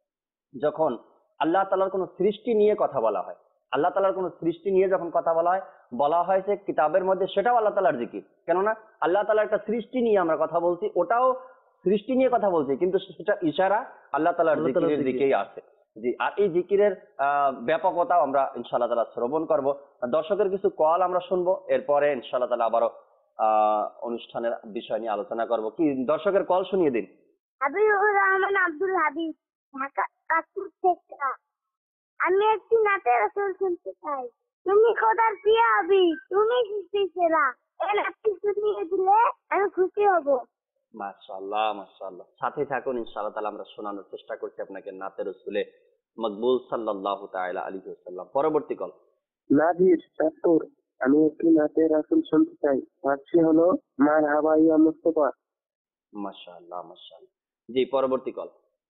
যখন আল্লাহ তাআলার কোনো সৃষ্টি নিয়ে কথা বলা হয়, আল্লাহ তাআলার কোনো সৃষ্টি নিয়ে যখন কথা বলা হয়, বলা হয়েছে কিতাবের মধ্যে, সেটাও আল্লাহ তাআলার জিকির। কেননা আল্লাহ তাআলার একটা সৃষ্টি নিয়ে আমরা কথা বলছি, ওটাও সৃষ্টি নিয়ে কথা বলছি, কিন্তু সেটা ইশারা আল্লাহ তাআলার আল্লাহ তাআলার জিকিরের জিকির। দিকেই আছে। জি, আর এই জিকিরের আহ ব্যাপকতাও আমরা ইনশাআল্লাহ তাআলা শ্রবণ করব। দর্শকের কিছু কল আমরা শুনবো, এরপরে ইনশাআল্লাহ তাআলা আবারও আহ অনুষ্ঠানের বিষয় নিয়ে আলোচনা করব। কি দর্শকের কল শুনিয়ে দিন। হাবিবুর রহমান আব্দুল হাবিব, ঢাকা কাশপুর থেকে। আমি একটি নাতের রসুল শুনতে চাই। তুমি খোদার প্রিয় হাবিব, তুমি সৃষ্টির সেরা। এই নাতটি শুনিয়ে দিলে আমি খুশি হব। মাশাআল্লাহ মাশাআল্লাহ, সাথে থাকুন ইনশাআল্লাহ তাআলা, আমরা শোনানোর চেষ্টা করছি আপনাকে নাতে রসুলে মকবুল সাল্লাল্লাহু তাআলা আলাইহি ওয়াসাল্লাম। পরবর্তী কল। নাজির চাঁদপুর, আমি একটি নাতের রাসূল শুনতে চাই। নাচটি হলো মারহাবা ইয়া মুস্তাফা। মাশাআল্লাহ মাশাআল্লাহ। জি, পরবর্তী কল।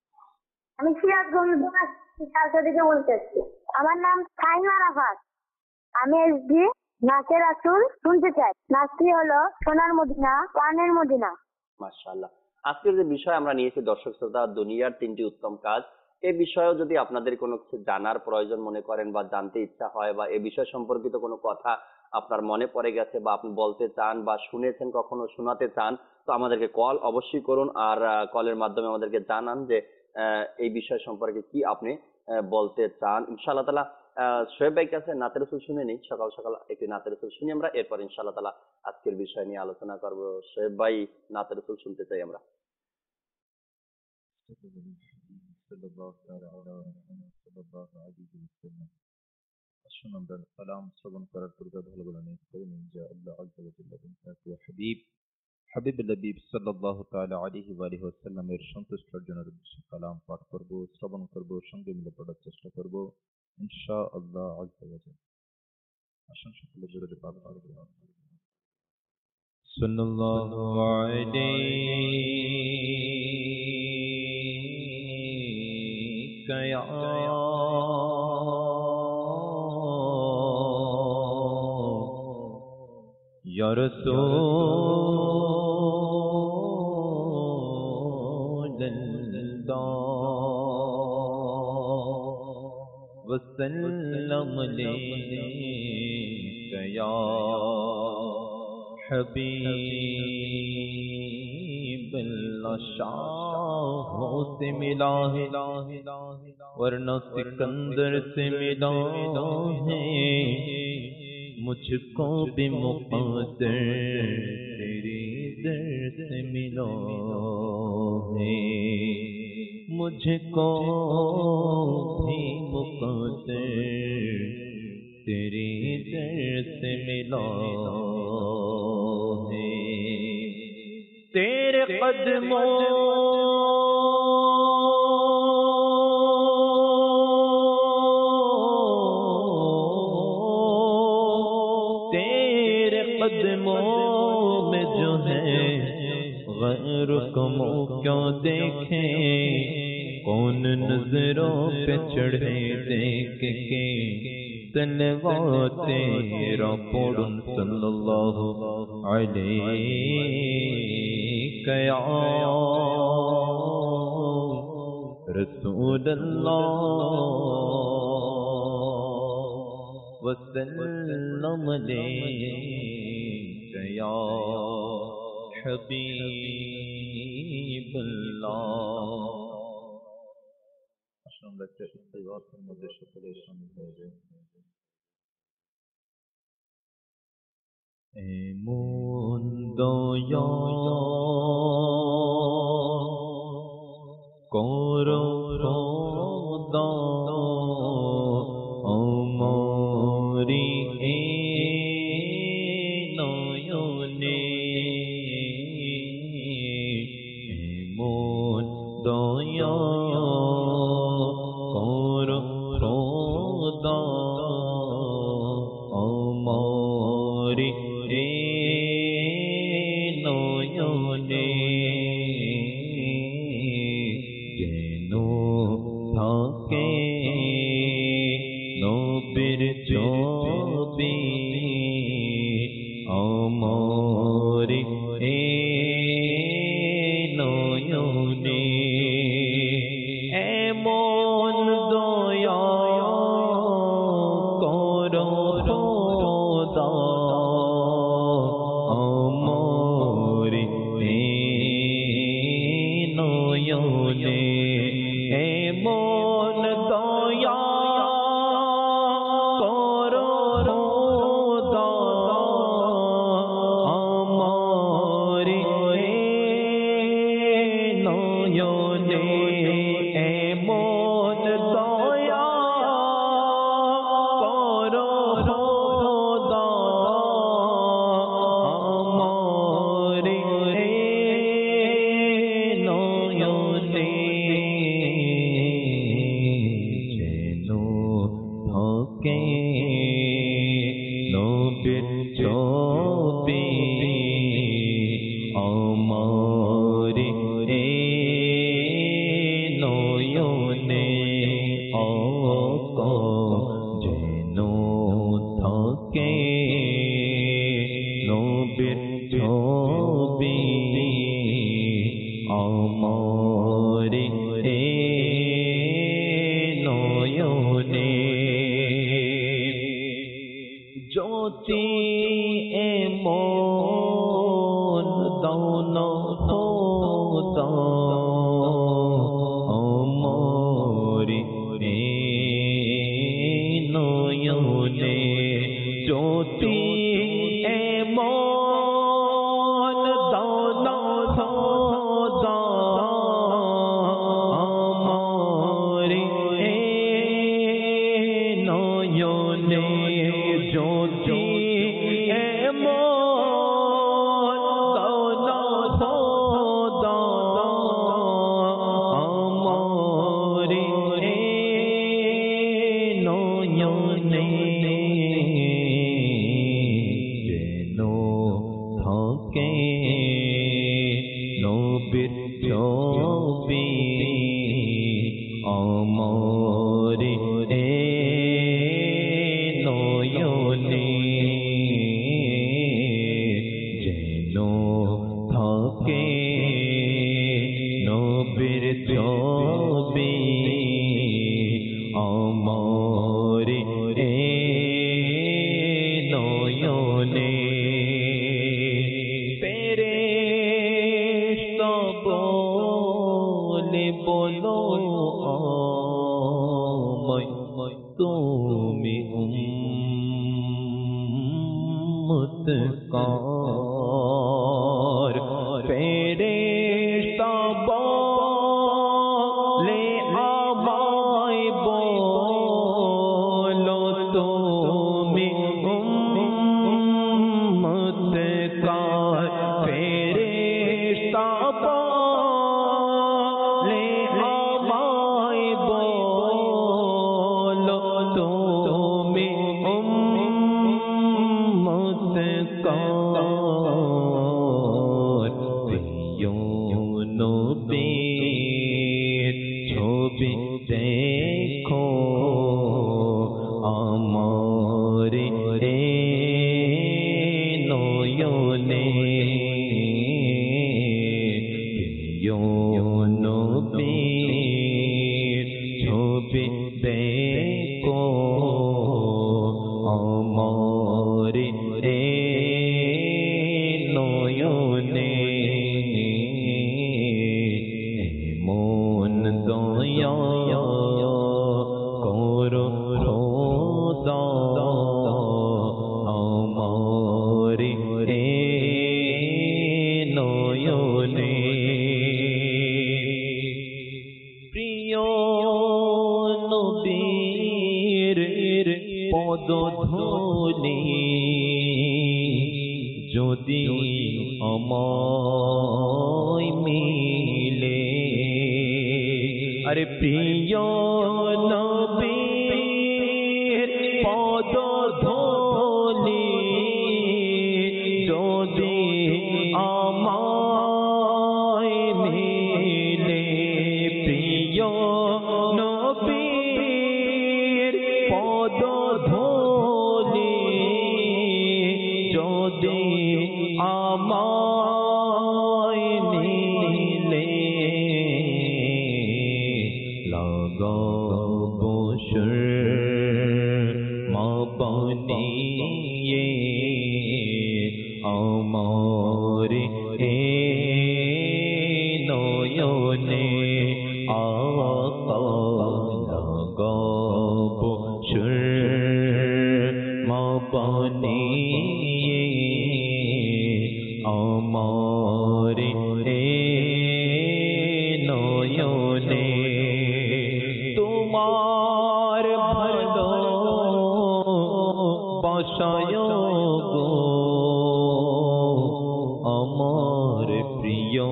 আমি সিরাজগঞ্জ সালসা থেকে বলতেছি। আমার নাম সাইমা রাফাত। আমি এসডি নাচের রাসূল শুনতে চাই। নাচটি হলো সোনার মদিনা, প্রাণের মদিনা। মাশাআল্লাহ। আজকের যে বিষয় আমরা নিয়েছি দর্শক শ্রোতা, দুনিয়ার তিনটি উত্তম কাজ, এই বিষয়েও যদি আপনাদের কোনো কিছু জানার প্রয়োজন মনে করেন বা জানতে ইচ্ছা হয়, বা এ বিষয় সম্পর্কিত কোনো কথা আপনার মনে পড়ে গেছে বা আপনি বলতে চান বা শুনেছেন কখনো, শোনাতে চান, তো আমাদেরকে কল অবশ্যই করুন। আর কলের মাধ্যমে আমাদেরকে জানান যে আহ, এই বিষয় সম্পর্কে কি আপনি আহ, বলতে চান ইনশাআল্লাহ তাআলা আহ শোয়েব ভাইয়ের কাছে নাতে রাসূল শুনে নিই। সকাল সকাল একটি নাতে রাসূল শুনি আমরা, এরপর ইনশাআল্লাহ তাআলা আজকের বিষয় নিয়ে আলোচনা করব। শোয়েব ভাই, নাতে রাসূল শুনতে চাই আমরা। সাল্লাল্লাহু তাআলা আলা মুহাম্মদ সাল্লাল্লাহু আলাইহি ওয়াসাল্লাম। আসুন আমরা সালাম শ্রবণ করার পূর্বে ভালো ভালো নিয়ত করে নিই যে আল্লাহ আযজা ওয়া জাল্লা এবং তার প্রিয় হাবিব হাবিবুল হাবিব সাল্লাল্লাহু তাআলা আলাইহি ওয়া আলিহি ওয়াসাল্লাম এর সন্তুষ্ট অর্জনের উদ্দেশ্যে কালাম পাঠ করব, শ্রবণ করব, সঙ্গে মিলে পড়ার চেষ্টা করব ইনশাআল্লাহ আযজা ওয়া জাল্লা। আসুন সকলে জোরে পাঠ করব। সাল্লাল্লাহু আলাইকা ইয়া या रसूल अल्लाह वसल्लम अलैका या हबीब अल्लाह। शाहों से मिला है वरना सिकंदर से मिला है, मुझको भी मुक़द्दर तेरे दर से मिला है, मुझको भी मुक़द्दर तेरे दर से मिला है। तेरे कदमों कदमों में जो है गैर को क्यों देखे, कौन नजरों पे चढ़े देख के सलवात तेरा पढ़ूं सल्लल्लाहु अलैका या रसूल अल्लाह वसल्लम अलैका या हबीबुल्लाह। আসুন আমরা একটা ইস্তিগফারের মধ্যে সকলে শামিল হয়ে যাই। এমন দয়া করো খোদা আমারি এ নয়নে, এমন দয়া করো খোদা আমারি এ নয়নে, যেন থাকে নবীর ছবি আমারি এ নয়নে, এমন দয়া করো খোদা আমারি এ নয়নে, এমন দয়া করো খোদা আমারি এ নয়নে, এমন দয়া করো খোদা আমারি এ নয়নে, যেন থাকে নবীর ছবি আমারি এ নয়নে, আকা যেন থাকে নবীর ছবি আমারি এ নয়নে, জ্যোতি এমন দাওনা খোদা আমারি এ জ্যোতি এমন দানা খোদা আমার এ নয়নে জ্যোতি এমন দানা খোদা আমার এ নয়নে যেন থাকে নবীর ছবি আমার এ নয়নে যেন থাকে নবীর ছবি আমার এ নয়নে ফেরেশতা বলে বলো আমায় তুমি উম্মত কার ফেরেশতা বলে আমায় বলো তুমি উম্মত কার ফেরেশতা বলে আমায় বলো তুমি উম্মত কার প্রিয় নবীর ছবি দেখো আমার এ নয়নে প্রিয় নবীর ছবি দেখো আমার এ নয়নে মন দয়া করো খোদা আমার এ নয়নে প্রিয় নবীর পদধূলি যদি আমায় মিলে আরে প্রিয় নবীর পদধূলি যদি আমায় মিলে প্রিয় নবীর পদধূলি যদি আমায় মিলে লাগাবো সুরমা বানিয়ে আমার এ নয়নে আকা লাগাবো সুরমা বানিয়ে আমার এ নয়নে তোমার ভালো বাসায় গো আমার প্রিয়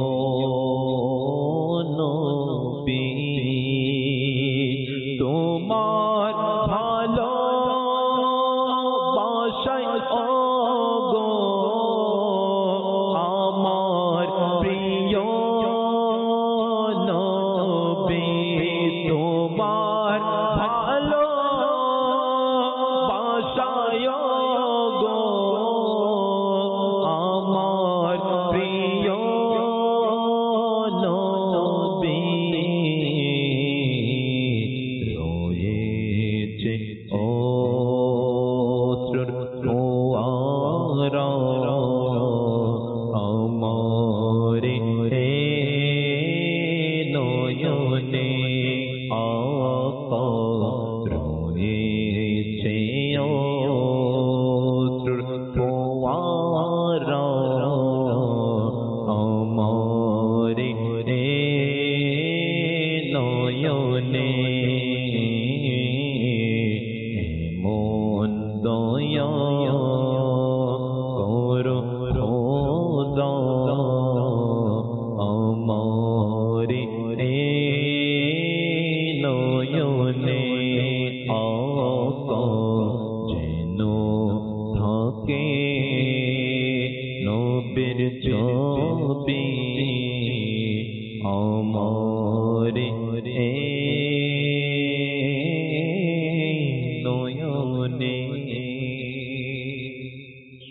নবী তোমার ভালো বাসায় গো আমার প্রিয় নবী তোমার ভালো বাসায় গো আমার প্রিয় নবী রয়েছে ও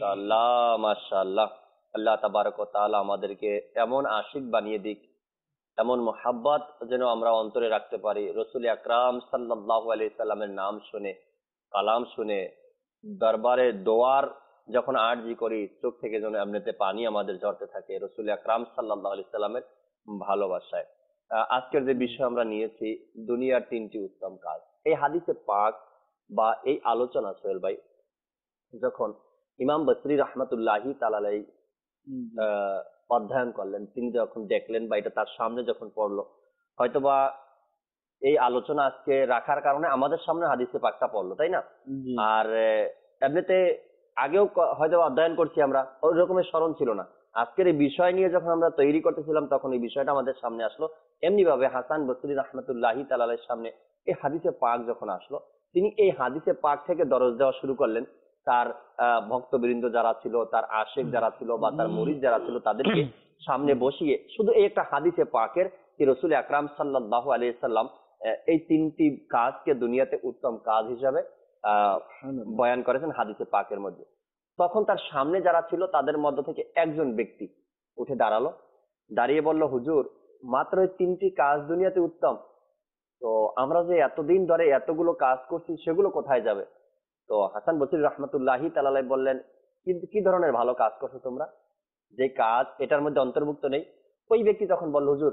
মাশাআল্লাহ মাশাআল্লাহ। আল্লাহ তাবারক ওয়া তাআলা আমাদেরকে এমন আশিক বানিয়ে দিক, এমন মোহাব্বত যেন আমরা অন্তরে রাখতে পারি। রসুল আকরাম সাল্লাল্লাহু আলাইহি সাল্লামের নাম শুনে, কালাম শুনে, দরবারে দোয়ার যখন আরজি করি, চোখ থেকে যেন এমনিতে পানি আমাদের ঝরতে থাকে রসুল আকরাম সাল্লাল্লাহু আলাইহি সাল্লামের ভালোবাসায়। আহ, আজকের যে বিষয় আমরা নিয়েছি, দুনিয়ার তিনটি উত্তম কাজ। এই হাদিসে পাক বা এই আলোচনা সোহেল ভাই যখন ইমাম বসরি রহমতুল্লাহি তাআলাই হুম, জি। আহ, অধ্যয়ন করলেন, তিনি যখন দেখলেন বা এটা তার সামনে যখন পড়লো, হয়তোবা এই আলোচনা আজকে রাখার কারণে আমাদের সামনে হাদিসে পাকটা পড়লো, তাই না? জি। আর আহ, এমনিতে আগেও ক- হয়তো অধ্যয়ন করছি আমরা, ওই রকমের স্মরণ ছিল না। আজকের এই বিষয় নিয়ে যখন আমরা তৈরি করতেছিলাম তখন এই বিষয়টা আমাদের সামনে আসলো। এমনি ভাবে হাসান বসরি রহমতুল্লাহি তাআলার সামনে এই হাদিসে পাক যখন আসলো, তিনি এই হাদিসে পাক থেকে দরজ দেওয়া শুরু করলেন। তার আহ, ভক্তবৃন্দ যারা ছিল, তার আশেক যারা ছিল বা তার মুরিদ যারা ছিল, তাদেরকে সামনে বসিয়ে শুধু এই একটা হাদিসে পাকের কি রসুল আকরাম সাল্লাল্লাহু আলাইহি সাল্লাম আহ, এই তিনটি কাজকে দুনিয়াতে উত্তম কাজ হিসাবে আহ বয়ান করেছেন হাদিসে পাকের মধ্যে। তখন তার সামনে যারা ছিল তাদের মধ্য থেকে একজন ব্যক্তি উঠে দাঁড়ালো, দাঁড়িয়ে বলল, হুজুর, মাত্র এই তিনটি কাজ দুনিয়াতে উত্তম, তো আমরা যে এতদিন ধরে এতগুলো কাজ করছি সেগুলো কোথায় যাবে? তো হাসান বসরি রহমতুল্লাহি তাআলাই বললেন, কিন্তু কি ধরনের ভালো কাজ করছো তোমরা, যে কাজ এটার মধ্যে অন্তর্ভুক্ত নেই? ওই ব্যক্তি তখন বলল, হুজুর,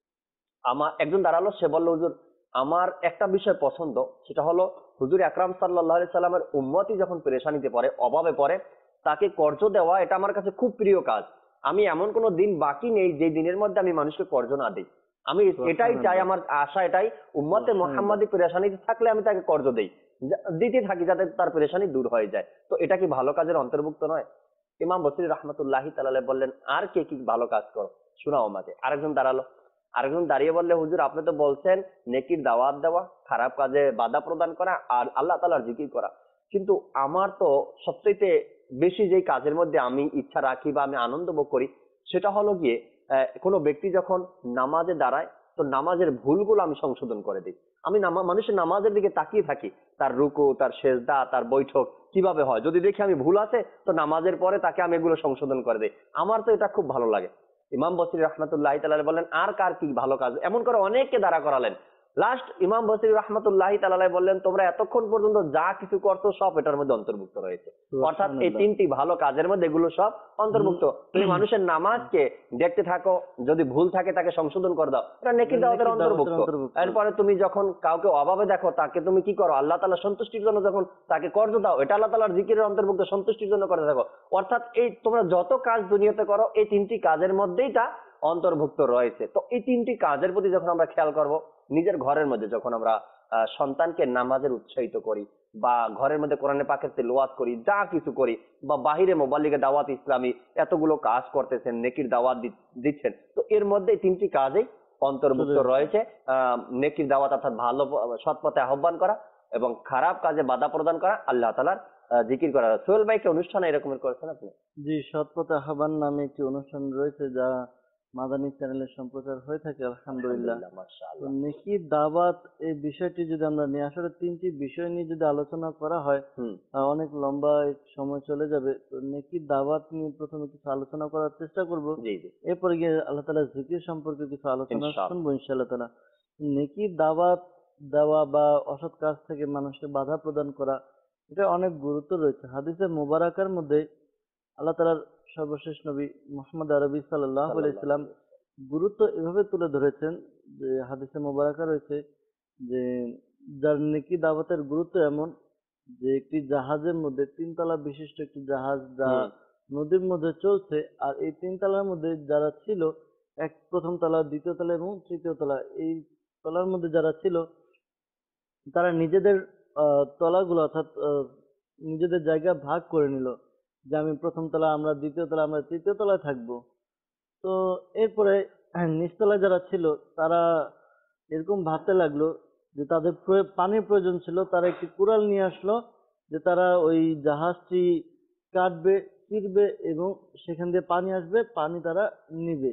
আমার একজন দাঁড়ালো, সে বলল, হুজুর, আমার একটা বিষয় পছন্দ, সেটা হলো হুজুর আকরাম সাল্লাল্লাহু আলাইহি সাল্লামের উম্মতি যখন পেরেশানিতে পড়ে, অভাবে পড়ে, তাকে কর্জ দেওয়া, এটা আমার কাছে খুব প্রিয় কাজ। আমি এমন কোনো দিন বাকি নেই যে দিনের মধ্যে আমি মানুষকে কর্জ না দিই। আমি এটাই চাই, আমার আশা এটাই, উম্মতে মুহাম্মাদি পেরেশানিতে থাকলে আমি তাকে কর্জ দেই, যা- দিতে থাকি যাতে তার পেরেশানি দূর হয়ে যায়। তো এটা কি ভালো কাজের অন্তর্ভুক্ত নয়? ইমাম বসরি রহমতুল্লাহি তাআলা বললেন, আর কে কি ভালো কাজ করো, শোনাও আমাকে। আরেকজন দাঁড়ালো, আরেকজন দাঁড়িয়ে বললে, হুজুর, আপনি তো বলছেন নেকির দাওয়াত দেওয়া, খারাপ কাজে বাধা প্রদান করা আর আল্লাহ তাআলার জিকির করা, কিন্তু আমার তো সবচেয়ে বেশি যেই কাজের মধ্যে আমি ইচ্ছা রাখি বা আমি আনন্দ ভোগ করি, সেটা হলো গিয়ে আহ, কোনো ব্যক্তি যখন নামাজে দাঁড়ায়, তো নামাজের ভুলগুলো আমি সংশোধন করে দিই। আমি নামা- মানুষের নামাজের দিকে তাকিয়ে থাকি, তার রুকু, তার সেজদা, তার বৈঠক কিভাবে হয়, যদি দেখি আমি ভুল আছে, তো নামাজের পরে তাকে আমি এগুলো সংশোধন করে দিই। আমার তো এটা খুব ভালো লাগে। ইমাম বসরি রহমতুল্লাহ তাআলা বললেন, আর কার কি ভালো কাজ? এমন করে অনেককে দাঁড়া করালেন। লাস্ট ইমাম বসরি রহমতুল্লাহ তাআলা বললেন, তোমরা এতক্ষণ পর্যন্ত যা কিছু করছো সব এটার মধ্যে অন্তর্ভুক্ত রয়েছে। অর্থাৎ এই তিনটি ভালো কাজের মধ্যে এগুলো সব অন্তর্ভুক্ত। তুমি মানুষের নামাজকে দেখতে থাকো, যদি ভুল থাকে তাকে সংশোধন করে দাও, এটা নেকি দাওয়াতের অন্তর্ভুক্ত। এরপরে তুমি যখন কাউকে অভাবে দেখো, তাকে তুমি কি করো, আল্লাহ তাআলা সন্তুষ্টির জন্য যখন তাকে কর্জ দাও, এটা আল্লাহ তাআলার জিকিরের অন্তর্ভুক্ত, সন্তুষ্টির জন্য করে থাকো। অর্থাৎ এই তোমরা যত কাজ দুনিয়াতে করো, এই তিনটি কাজের মধ্যেই তা অন্তর্ভুক্ত রয়েছে। তো এই তিনটি কাজের প্রতি যখন আমরা খেয়াল করব, নিজের ঘরের মধ্যে যখন আমরা আহ, সন্তানকে নামাজের উৎসাহিত করি, বা ঘরের মধ্যে কোরআনে পাকের তেলাওয়াত করি, যা কিছু করি, বা বাহিরে মোবাল্লিগে দাওয়াত ইসলামী এতগুলো কাজ করতেছেন, নেকির দাওয়াত দি- দিচ্ছেন, তো এর মধ্যে এই তিনটি কাজেই অন্তর্ভুক্ত রয়েছে। আহ নেকির দাওয়াত অর্থাৎ ভালো প- সৎ পথে আহ্বান করা, এবং খারাপ কাজে বাধা প্রদান করা, আল্লাহ তাআলার আহ, জিকির করা। সোহেল ভাইকে অনুষ্ঠানে এরকমের করেছেন আপনি? জি, সৎপথে আহ্বান নামে একটি অনুষ্ঠান রয়েছে যা মাদানী চ্যানেলে সম্প্রচার হয়ে থাকে, আলহামদুলিল্লাহ। আলহামদুলিল্লাহ, তো মাশাআল্লাহ। নেকির দাওয়াত এই বিষয়টি যদি আমরা নিয়ে, আসলে তিনটি বিষয় নিয়ে যদি আলোচনা করা হয়, হুম। আহ, অনেক লম্বা এক সময় চলে যাবে। তো নেকির দাওয়াত নিয়ে প্রথমে কিছু আলোচনা করার চেষ্টা করব, জি জি, এরপরে গিয়ে আল্লাহ তাআলার জিকির সম্পর্কে কিছু আলোচনা ইনশাআল্লাহ। শুনবো ইনশাআল্লাহ তাআলা। নেকির দাওয়াত দেওয়া বা অসৎ কাজ থেকে মানুষকে বাধা প্রদান করা, এটা অনেক গুরুত্ব রয়েছে। হাদিসে মুবারাকার মধ্যে আল্লাহ তাআলার সর্বশেষ নবী মুহাম্মদ আরবি সাল্লাল্লাহু আলাইহি সাল্লাল্লাহু সাল্লাম আলাইহি ওয়াসাল্লাম। গুরুত্ব এভাবে তুলে ধরেছেন যে হাদিসে মুবারাকা রয়েছে যে যার নেকি দাওয়াতের গুরুত্ব এমন যে একটি জাহাজের মধ্যে তিনতলা বিশিষ্ট একটি জাহাজ যা হুম। নদীর মধ্যে চলছে, আর এই তিন তলার মধ্যে যারা ছিল, এক প্রথম তলা, দ্বিতীয় তলা এবং তৃতীয় তলা, এই তলার মধ্যে যারা ছিল তারা নিজেদের আহ, তলাগুলো অর্থাৎ আহ, নিজেদের জায়গা ভাগ করে নিল, যে আমি প্রথম তলা, আমরা দ্বিতীয় তলা, আমরা তৃতীয় তলায় থাকবো। তো এরপরে নিচতলায় যারা ছিল তারা এরকম ভাবতে লাগলো যে তাদের প্রয়- পানির প্রয়োজন ছিল, তারা একটি কুড়াল নিয়ে আসলো, যে তারা ওই জাহাজটি কাটবে, চিরবে এবং সেখান দিয়ে পানি আসবে, পানি তারা নিবে।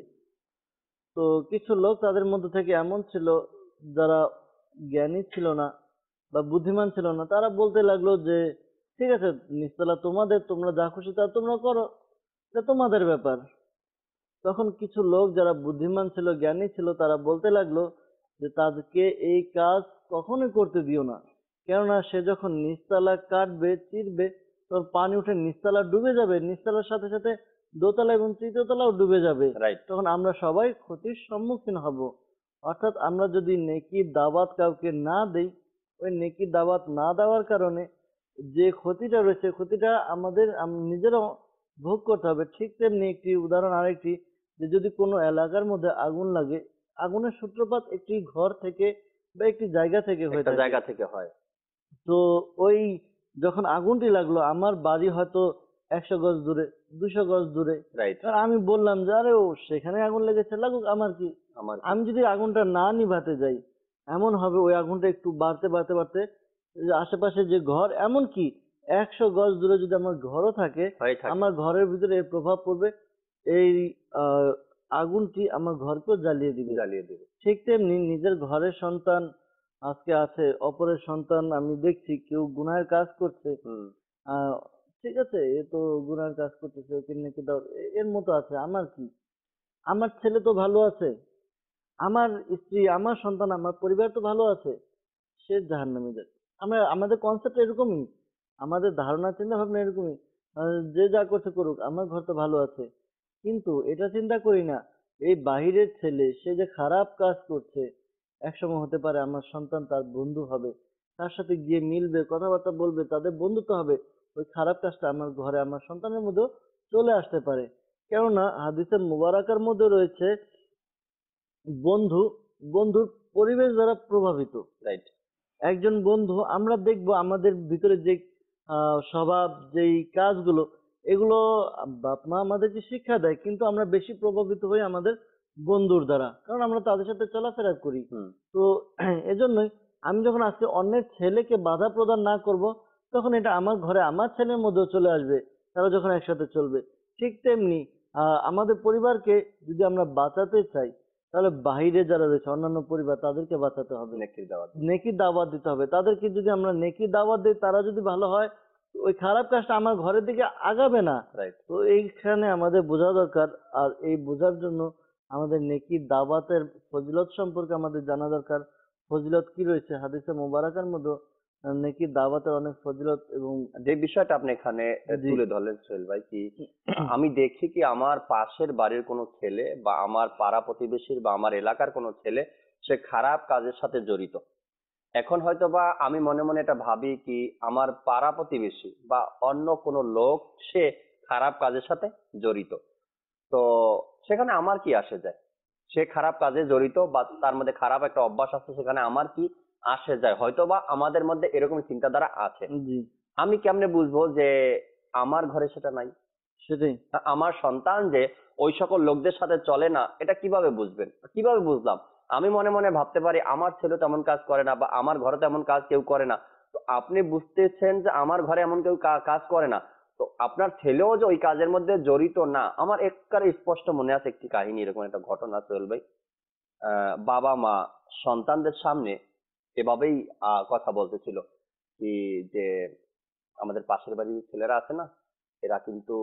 তো কিছু লোক তাদের মধ্যে থেকে এমন ছিল যারা জ্ঞানী ছিল না বা বুদ্ধিমান ছিল না, তারা বলতে লাগলো যে ঠিক আছে নিচতলা তোমাদের, তোমরা যা খুশি তা তোমরা করো, এটা তোমাদের ব্যাপার। তখন কিছু লোক যারা বুদ্ধিমান ছিল, জ্ঞানী ছিল, তারা বলতে লাগলো যে তাদেরকে এই কাজ কখনোই করতে দিও না, কেননা সে যখন নিচতলা কাটবে, চিরবে, তখন পানি উঠে নিচতলা ডুবে যাবে, নিচতলার সাথে সাথে দোতলা এবং তৃতীয় তলাও ডুবে যাবে, রাইট। তখন আমরা সবাই ক্ষতির সম্মুখীন হব। অর্থাৎ আমরা যদি নেকির দাওয়াত কাউকে না দেই, ওই নেকির দাওয়াত না দেওয়ার কারণে যে ক্ষতিটা রয়েছে, ক্ষতিটা আমাদের আম- নিজেরাও ভোগ করতে হবে। ঠিক তেমনি একটি উদাহরণ আরেকটি, যে যদি কোনো এলাকার মধ্যে আগুন লাগে, আগুনের সূত্রপাত একটি ঘর থেকে বা একটি জায়গা থেকে হয়ে একটা থাকে। জায়গা থেকে হয়। তো ওই যখন আগুনটি লাগলো, আমার বাড়ি হয়তো একশো গজ দূরে, দুশো গজ দূরে, রাইট। আর আমি বললাম যে আরে ও সেখানে আগুন লেগেছে, লাগুক, আমার কি। আমার কি? আমি যদি আগুনটা না নিভাতে যাই, এমন হবে ওই আগুনটা একটু বাড়তে বাড়তে বাড়তে যে আশেপাশে যে ঘর, এমন কি একশো গজ দূরে যদি আমার ঘরও থাকে, হয়ে থাকে। আমার ঘরের ভিতরে এর প্রভাব পড়বে, এই আহ, আগুনটি আমার ঘরকেও জ্বালিয়ে দিবে। জ্বালিয়ে দেবে। ঠিক তেমনি নিজের ঘরের সন্তান আজকে আছে, অপরের সন্তান আমি দেখছি কেউ গুনাহের কাজ করছে, হুম। আহ ঠিক আছে, এ তো গুনাহের কাজ করতেছে, ওকে নেকি দাও, এ- এর মতো আছে, আমার কি, আমার ছেলে তো ভালো আছে, আমার স্ত্রী, আমার সন্তান, আমার পরিবার তো ভালো আছে, সে জাহান্নামে যাবে। আমরা আমাদের কনসেপ্ট এরকমই, আমাদের ধারণা চিন্তা ভাবনা এরকমই, আহ, যে যা করছে করুক, আমার ঘর তো ভালো আছে। কিন্তু এটা চিন্তা করি না, এই বাহিরের ছেলে সে যে খারাপ কাজ করছে, একসময় হতে পারে আমার সন্তান তার বন্ধু হবে, তার সাথে গিয়ে মিলবে, কথাবার্তা বলবে, তাদের বন্ধুত্ব হবে, ওই খারাপ কাজটা আমার ঘরে আমার সন্তানের মধ্যেও চলে আসতে পারে। কেননা হাদিসের মুবারাকার মধ্যে রয়েছে বন্ধু বন্ধুর পরিবেশ দ্বারা প্রভাবিত। রাইট। একজন বন্ধু, আমরা দেখবো আমাদের ভিতরে যে আহ, স্বভাব, যেই কাজগুলো, এগুলো বাপ মা আমাদেরকে শিক্ষা দেয়, কিন্তু আমরা বেশি প্রভাবিত হই আমাদের বন্ধুর দ্বারা, কারণ আমরা তাদের সাথে চলাফেরা করি। হুম। তো এজন্যই আমি যখন আজকে অন্যের ছেলেকে বাধা প্রদান না করব, তখন এটা আমার ঘরে আমার ছেলের মধ্যেও চলে আসবে, তারা যখন একসাথে চলবে। ঠিক তেমনি আহ আমাদের পরিবারকে যদি আমরা বাঁচাতে চাই, তাহলে বাইরে যারা রয়েছে অন্যান্য পরিবার, তাদেরকে বাঁচাতে হবে, নেকির দাওয়াত। নেকির দাওয়াত দিতে হবে তাদেরকে। যদি আমরা নেকির দাওয়াত দিই, তারা যদি ভালো হয়, ওই খারাপ কাজটা আমার ঘরের দিকে আগাবে না। রাইট। তো এইখানে আমাদের বোঝা দরকার, আর এই বোঝার জন্য আমাদের নেকির দাওয়াতের ফজিলত সম্পর্কে আমাদের জানা দরকার। ফজিলত কি রয়েছে হাদিসে মোবারকার মধ্যে, আহ, নেকির দাওয়াতের অনেক ফজিলত এবং যে বিষয়টা আপনি এখানে জি। তুলে ধরলেন সোহেল ভাই, কি আমি দেখি কি আমার পাশের বাড়ির কোনো ছেলে বা আমার পাড়া প্রতিবেশীর বা আমার এলাকার কোনো ছেলে সে খারাপ কাজের সাথে জড়িত। এখন হয়তো বা আমি মনে মনে এটা ভাবি কি আমার পাড়া প্রতিবেশী বা অন্য কোনো লোক সে খারাপ কাজের সাথে জড়িত, তো সেখানে আমার কি আসে যায়? সে খারাপ কাজে জড়িত বা তার মধ্যে খারাপ একটা অভ্যাস আছে, সেখানে আমার কি আসে যায়? হয়তো বা আমাদের মধ্যে এরকম চিন্তাধারা আছে। জি, আমি কেমনে বুঝবো যে আমার ঘরে সেটা নাই? সেটাই। আ- আমার সন্তান যে ওই সকল লোকদের সাথে চলে না, এটা কিভাবে বুঝবেন? কিভাবে বুঝলাম? আমি মনে মনে ভাবতে পারি আমার ছেলে তেমন কাজ করে না বা আমার ঘরে তেমন কাজ কেউ করে না। তো আপনি বুঝতেছেন যে আমার ঘরে এমন কেউ কা- কাজ করে না, তো আপনার ছেলেও যে ওই কাজের মধ্যে জড়িত না। আমার একবারে স্পষ্ট মনে আছে একটি কাহিনী, এরকম একটা ঘটনা সোহেল ভাই। আহ, বাবা মা সন্তানদের সামনে এভাবেই আহ, কথা বলতেছিল কি যে আমাদের পাশের বাড়ির ছেলেরা আছে না, এরা কিন্তু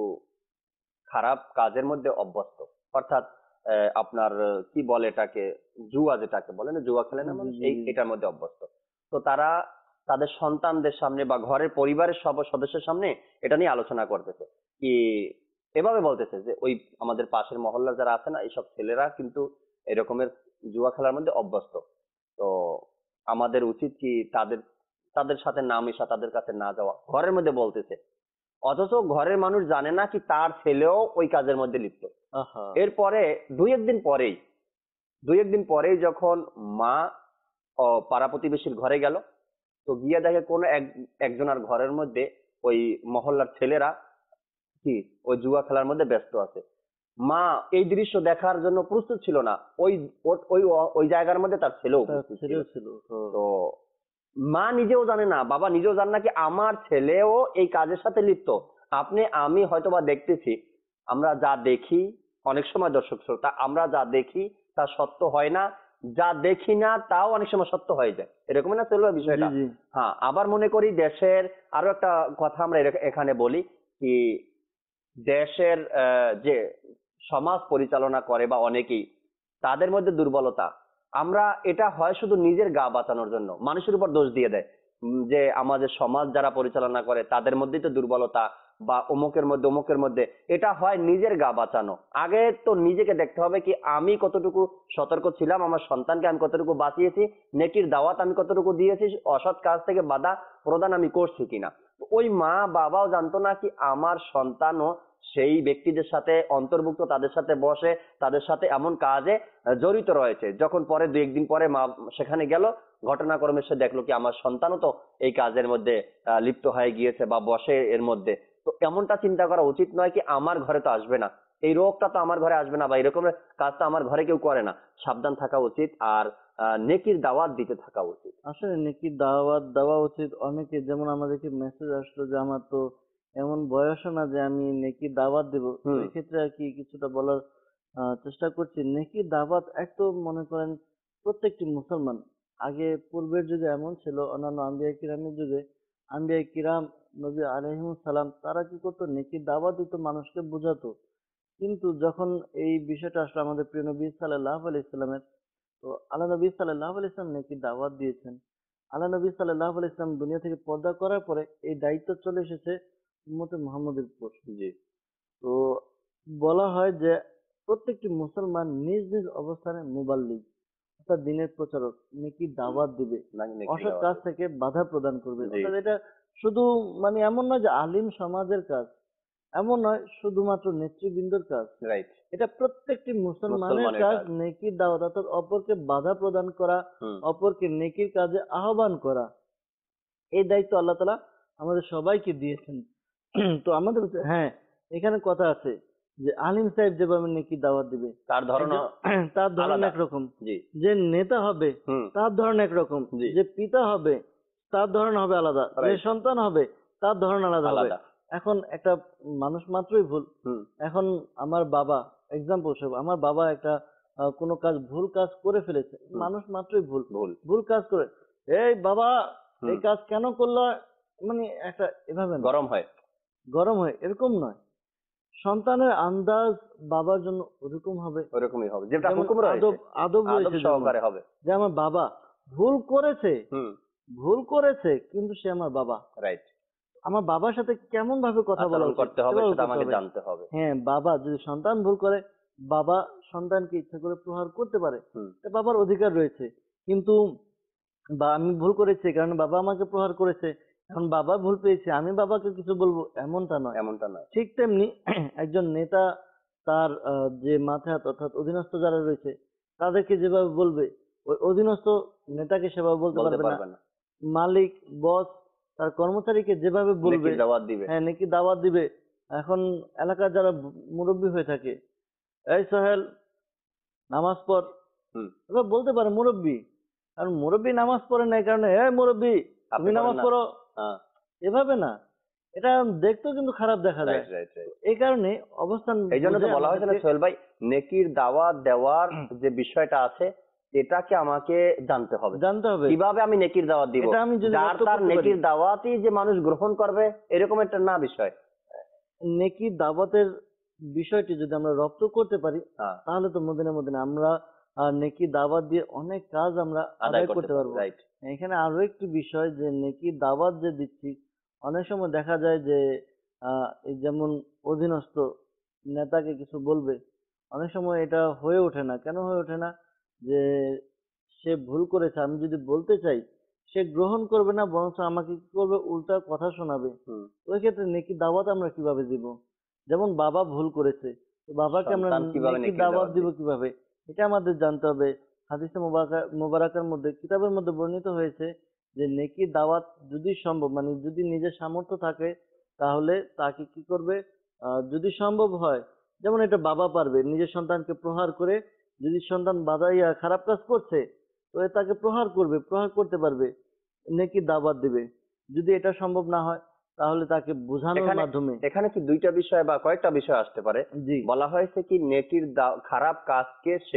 খারাপ কাজের মধ্যে অভ্যস্ত। অর্থাৎ আহ, আপনার আহ, কি বলে এটাকে, জুয়া যেটাকে বলে না, জুয়া খেলে না জি, মানুষ, জি, এই জি। এটার মধ্যে অভ্যস্ত। তো তারা তাদের সন্তানদের সামনে বা ঘরের পরিবারের সব সদস্যের সামনে এটা নিয়ে আলোচনা করতেছে কি, এভাবে বলতেছে যে ওই আমাদের পাশের মহল্লার যারা আছে না, এইসব ছেলেরা কিন্তু এরকমের জুয়া খেলার মধ্যে অভ্যস্ত। তো আমাদের উচিত কি তাদের তাদের সাথে না মেশা, তাদের কাছে না যাওয়া, ঘরের মধ্যে বলতেছে। অথচ ঘরের মানুষ জানে না কি তার ছেলেও ওই কাজের মধ্যে লিপ্ত। আহা, এরপরে দুই একদিন পরেই দুই একদিন পরেই যখন মা ও পাড়া প্রতিবেশীর ঘরে গেল, তো গিয়ে দেখে কোন এক একজনের ঘরের মধ্যে ওই মহল্লার ছেলেরা কি ওই জুয়া খেলার মধ্যে ব্যস্ত আছে। মা এই দৃশ্য দেখার জন্য প্রস্তুত ছিল না। ওই ওর- ওই ওই জায়গার মধ্যে তার ছেলেও তার উপস্থিত ছিল। ছেলেও ছিল। ও, তো মা নিজেও জানে না, বাবা নিজেও জানে না কি আমার ছেলেও এই কাজের সাথে লিপ্ত। আপনি আমি হয়তো বা দেখতেছি, আমরা যা দেখি অনেক সময় দর্শক শ্রোতা, আমরা যা দেখি তা সত্য হয় না, যা দেখি না তাও অনেক সময় সত্য হয়ে যায়, এরকমই না চলবে বিষয়টা। জি জি হ্যাঁ, আবার মনে করি দেশের আরো একটা কথা আমরা এর- এখানে বলি কি, দেশের আহ, যে সমাজ পরিচালনা করে বা অনেকেই, তাদের মধ্যে দুর্বলতা, আমরা এটা হয় শুধু নিজের গা বাঁচানোর জন্য মানুষের উপর দোষ দিয়ে দেয়, উম, যে আমাদের সমাজ যারা পরিচালনা করে তাদের মধ্যেই তো দুর্বলতা, বা অমুকের মধ্যে অমুকের মধ্যে, এটা হয় নিজের গা বাঁচানো। আগে তো নিজেকে দেখতে হবে কি আমি কতটুকু সতর্ক ছিলাম, আমার সন্তানকে আমি কতটুকু বাঁচিয়েছি, নেকির দাওয়াত আমি কতটুকু দিয়েছি, অসৎ কাজ থেকে বাধা প্রদান আমি করছি কিনা। ওই মা বাবাও জানতো না কি আমার সন্তানও সেই ব্যক্তিদের সাথে অন্তর্ভুক্ত, তাদের সাথে বসে, তাদের সাথে এমন কাজে আহ, জড়িত রয়েছে। যখন পরে দু একদিন পরে মা সেখানে গেল, ঘটনাক্রমে সে দেখলো কি আমার সন্তানও তো এই কাজের মধ্যে আহ, লিপ্ত হয়ে গিয়েছে বা বসে এর মধ্যে। তো এমনটা চিন্তা করা উচিত নয় কি আমার ঘরে তো আসবে না, এই রোগটা তো আমার ঘরে আসবে না, বা এরকম কাজ তো আমার ঘরে কেউ করে না। সাবধান থাকা উচিত, আর আহ, নেকির দাওয়াত দিতে থাকা উচিত। আসলে নাকি দাওয়াত দেওয়া উচিত। অনেকে যেমন আমাদেরকে মেসেজ আসলো যে আমার তো এমন বয়সও না যে আমি নেকি দাওয়াত দেব, তো হুম। এক্ষেত্রে আর কি কিছুটা বলার আহ, চেষ্টা করছি। নেকি দাওয়াত এক তো মনে করেন প্রত্যেকটি মুসলমান, আগে পূর্বের যুগে এমন ছিল, অন্যান্য আম্বিয়া কিরামের যুগে আম্বিয়া কিরাম নবী আলাইহিমুস সালাম তারা কি করতো, নেকি দাওয়াত দিত, মানুষকে বোঝাতো। কিন্তু যখন এই বিষয়টা আসলো আমাদের প্রিয় নবী সাল্লাল্লাহু আলাইহি সাল্লামের, তো আল্লাহ নবী সাল্লাল্লাহু আলাইহি সাল্লাম নাকি দাওয়াত দিয়েছেন। আল্লাহ নবী সাল্লাল্লাহু আলাইহি সাল্লাম দুনিয়া থেকে পর্দা করার পরে এই দায়িত্ব চলে এসেছে উম্মতে মুহাম্মদের উপর। জি। তো বলা হয় যে প্রত্যেকটি মুসলমান নিজ নিজ অবস্থানে মুবাল্লিগ অর্থাৎ দিনের প্রচারক, নাকি দাওয়াত দিবে, না- নেকির অসৎ দাওয়াত কাজ দিবে। থেকে বাধা প্রদান করবে। জি। অর্থাৎ এটা শুধু মানে এমন নয় যে আলিম সমাজের কাজ, এমন নয় শুধুমাত্র নেতৃবৃন্দর কাজ, রাইট। এটা প্রত্যেকটি মুসলমানের মুসলমানের কাজ। কাজ। নেকির দাওয়াত অর্থাৎ অপরকে বাধা প্রদান করা, হুম। অপরকে নেকির কাজে আহ্বান করা, এই দায়িত্ব আল্লাহ তাআলা আমাদের সবাইকে দিয়েছেন। তো আমাদের উচিত- হ্যাঁ, এখানে কথা আছে যে আলিম সাহেব যেভাবে নেকির দাওয়াত দিবে, তার ধরন একজন- তার ধরন আলাদা। একরকম, জি। যে নেতা হবে হুম। তার ধরন একরকম, জি। যে পিতা হবে তার ধরন হবে আলাদা, যে Right. সন্তান হবে তার ধরন আলাদা হবে। আলাদা। এখন একটা মানুষ মাত্রই ভুল। হুম। এখন আমার বাবা, এক্সাম্পল স্বরূপ, আমার বাবা একটা আহ, কোনো কাজ ভুল কাজ করে ফেলেছে, হুম। মানুষ মাত্রই ভুল ভুল। ভুল কাজ করে, এই বাবা হুম। এই কাজ কেন করলো, মানে একটা এভাবে না, গরম হয়। গরম হয় এরকম নয়। সন্তানের আন্দাজ বাবার জন্য ওরকম হবে, ওরকমই হবে, যেটা যেমন হুকুম রয়েছে আদব আদব আদব রয়েছে, যেমন সহকারে হবে। যে আমার বাবা ভুল করেছে, হুম। ভুল করেছে কিন্তু সে আমার বাবা, রাইট। আমার বাবার সাথে কেমন ভাবে কথা বলা আচরণ উচিত করতে হবে সেভাবে সেটা করতে আমাকে হবে। জানতে হবে। হ্যাঁ, বাবা যদি সন্তান ভুল করে, বাবা সন্তানকে ইচ্ছা করে প্রহার করতে পারে, হুম। এটা বাবার অধিকার রয়েছে। কিন্তু বা আমি ভুল করেছি কারণ বাবা আমাকে প্রহার করেছে, এখন বাবা ভুল পেয়েছে আমি বাবাকে কিছু বলবো, এমনটা নয়। এমনটা নয়। ঠিক তেমনি একজন নেতা তার আহ, যে মাথায় অর্থাৎ অধীনস্থ যারা রয়েছে তাদেরকে যেভাবে বলবে, ওই অধীনস্থ নেতাকে সেভাবে বলতে বলতে পারবে না। পারবে না। মালিক বস তার কর্মচারীকে যেভাবে বলবে, নেকির দাওয়াত দিবে। হ্যাঁ নাকি দাওয়াত দিবে। এখন এলাকার যারা মুরব্বী হয়ে থাকে, এই সোহেল নামাজ পড়, হুম। এবার বলতে পারে মুরব্বী, কারণ মুরব্বী নামাজ পড়ে না এই কারণে, এই মুরব্বী আপনি তুমি নামাজ পড়েন না? পড়ো, হ্যাঁ। এভাবে না, এটা দেখতেও কিন্তু খারাপ দেখা যায়। Right right right. এই কারণে অবস্থান এই জন্য তো বুঝে বলা হয়েছে না আমাদেরকে- সোহেল ভাই, নেকির দাওয়াত দেওয়ার যে বিষয়টা আছে এটাকে আমাকে জানতে হবে, জানতে হবে কিভাবে আমি নেকির দাওয়াত দিব। এটা আমি যদি যার রপ্ত তার করতে নেকির পারি। দাওয়াতই যে মানুষ গ্রহণ করবে এরকম একটা না বিষয়। নেকি দাওয়াতের বিষয়টি যদি আমরা রপ্ত করতে পারি, হ্যাঁ, তাহলে তো মদিনা মদিনা আমরা আহ, নেকি দাওয়াত দিয়ে অনেক কাজ আমরা আদায় আদায় করতে পারবো। রাইট। এখানে আরো একটি বিষয় যে নেকি দাওয়াত যে দিচ্ছি, অনেক সময় দেখা যায় যে আহ, এই যেমন অধীনস্থ নেতাকে কিছু বলবে, অনেক সময় এটা হয়ে ওঠে না। কেন হয়ে ওঠে না? যে সে ভুল করেছে আমি যদি বলতে চাই, সে গ্রহণ করবে না, বরং আমাকে কি করবে, উল্টা কথা শোনাবে। হুম। ওই ক্ষেত্রে নেকি দাওয়াত আমরা কিভাবে দিব? যেমন বাবা ভুল করেছে, তো বাবাকে আমরা সন্তান কিভাবে নেকি নেকির দাওয়াত দাওয়াত দিব দিবে? কিভাবে, এটা আমাদের জানতে হবে। হাদিসে মুবারাকা মুবারাকার মধ্যে, কিতাবের মধ্যে বর্ণিত হয়েছে যে নেকি দাওয়াত যদি সম্ভব, মানে যদি নিজের সামর্থ্য থাকে, তাহলে তাকে কি করবে, আহ, যদি সম্ভব হয়, যেমন এটা বাবা পারবে নিজের সন্তানকে প্রহার করে, যদি সন্তান বাধাইয়া খারাপ কাজ করছে তো এ তাকে প্রহার করবে, প্রহার করতে পারবে, নেকি দাওয়াত দিবে। যদি এটা সম্ভব না হয় তাহলে তাকে বোঝানোর এখানে মাধ্যমে। এখানে কি দুইটা বিষয় বা কয়েকটা বিষয় আসতে পারে। জি বলা হয়েছে কি নেকির দা- খারাপ কাজকে সে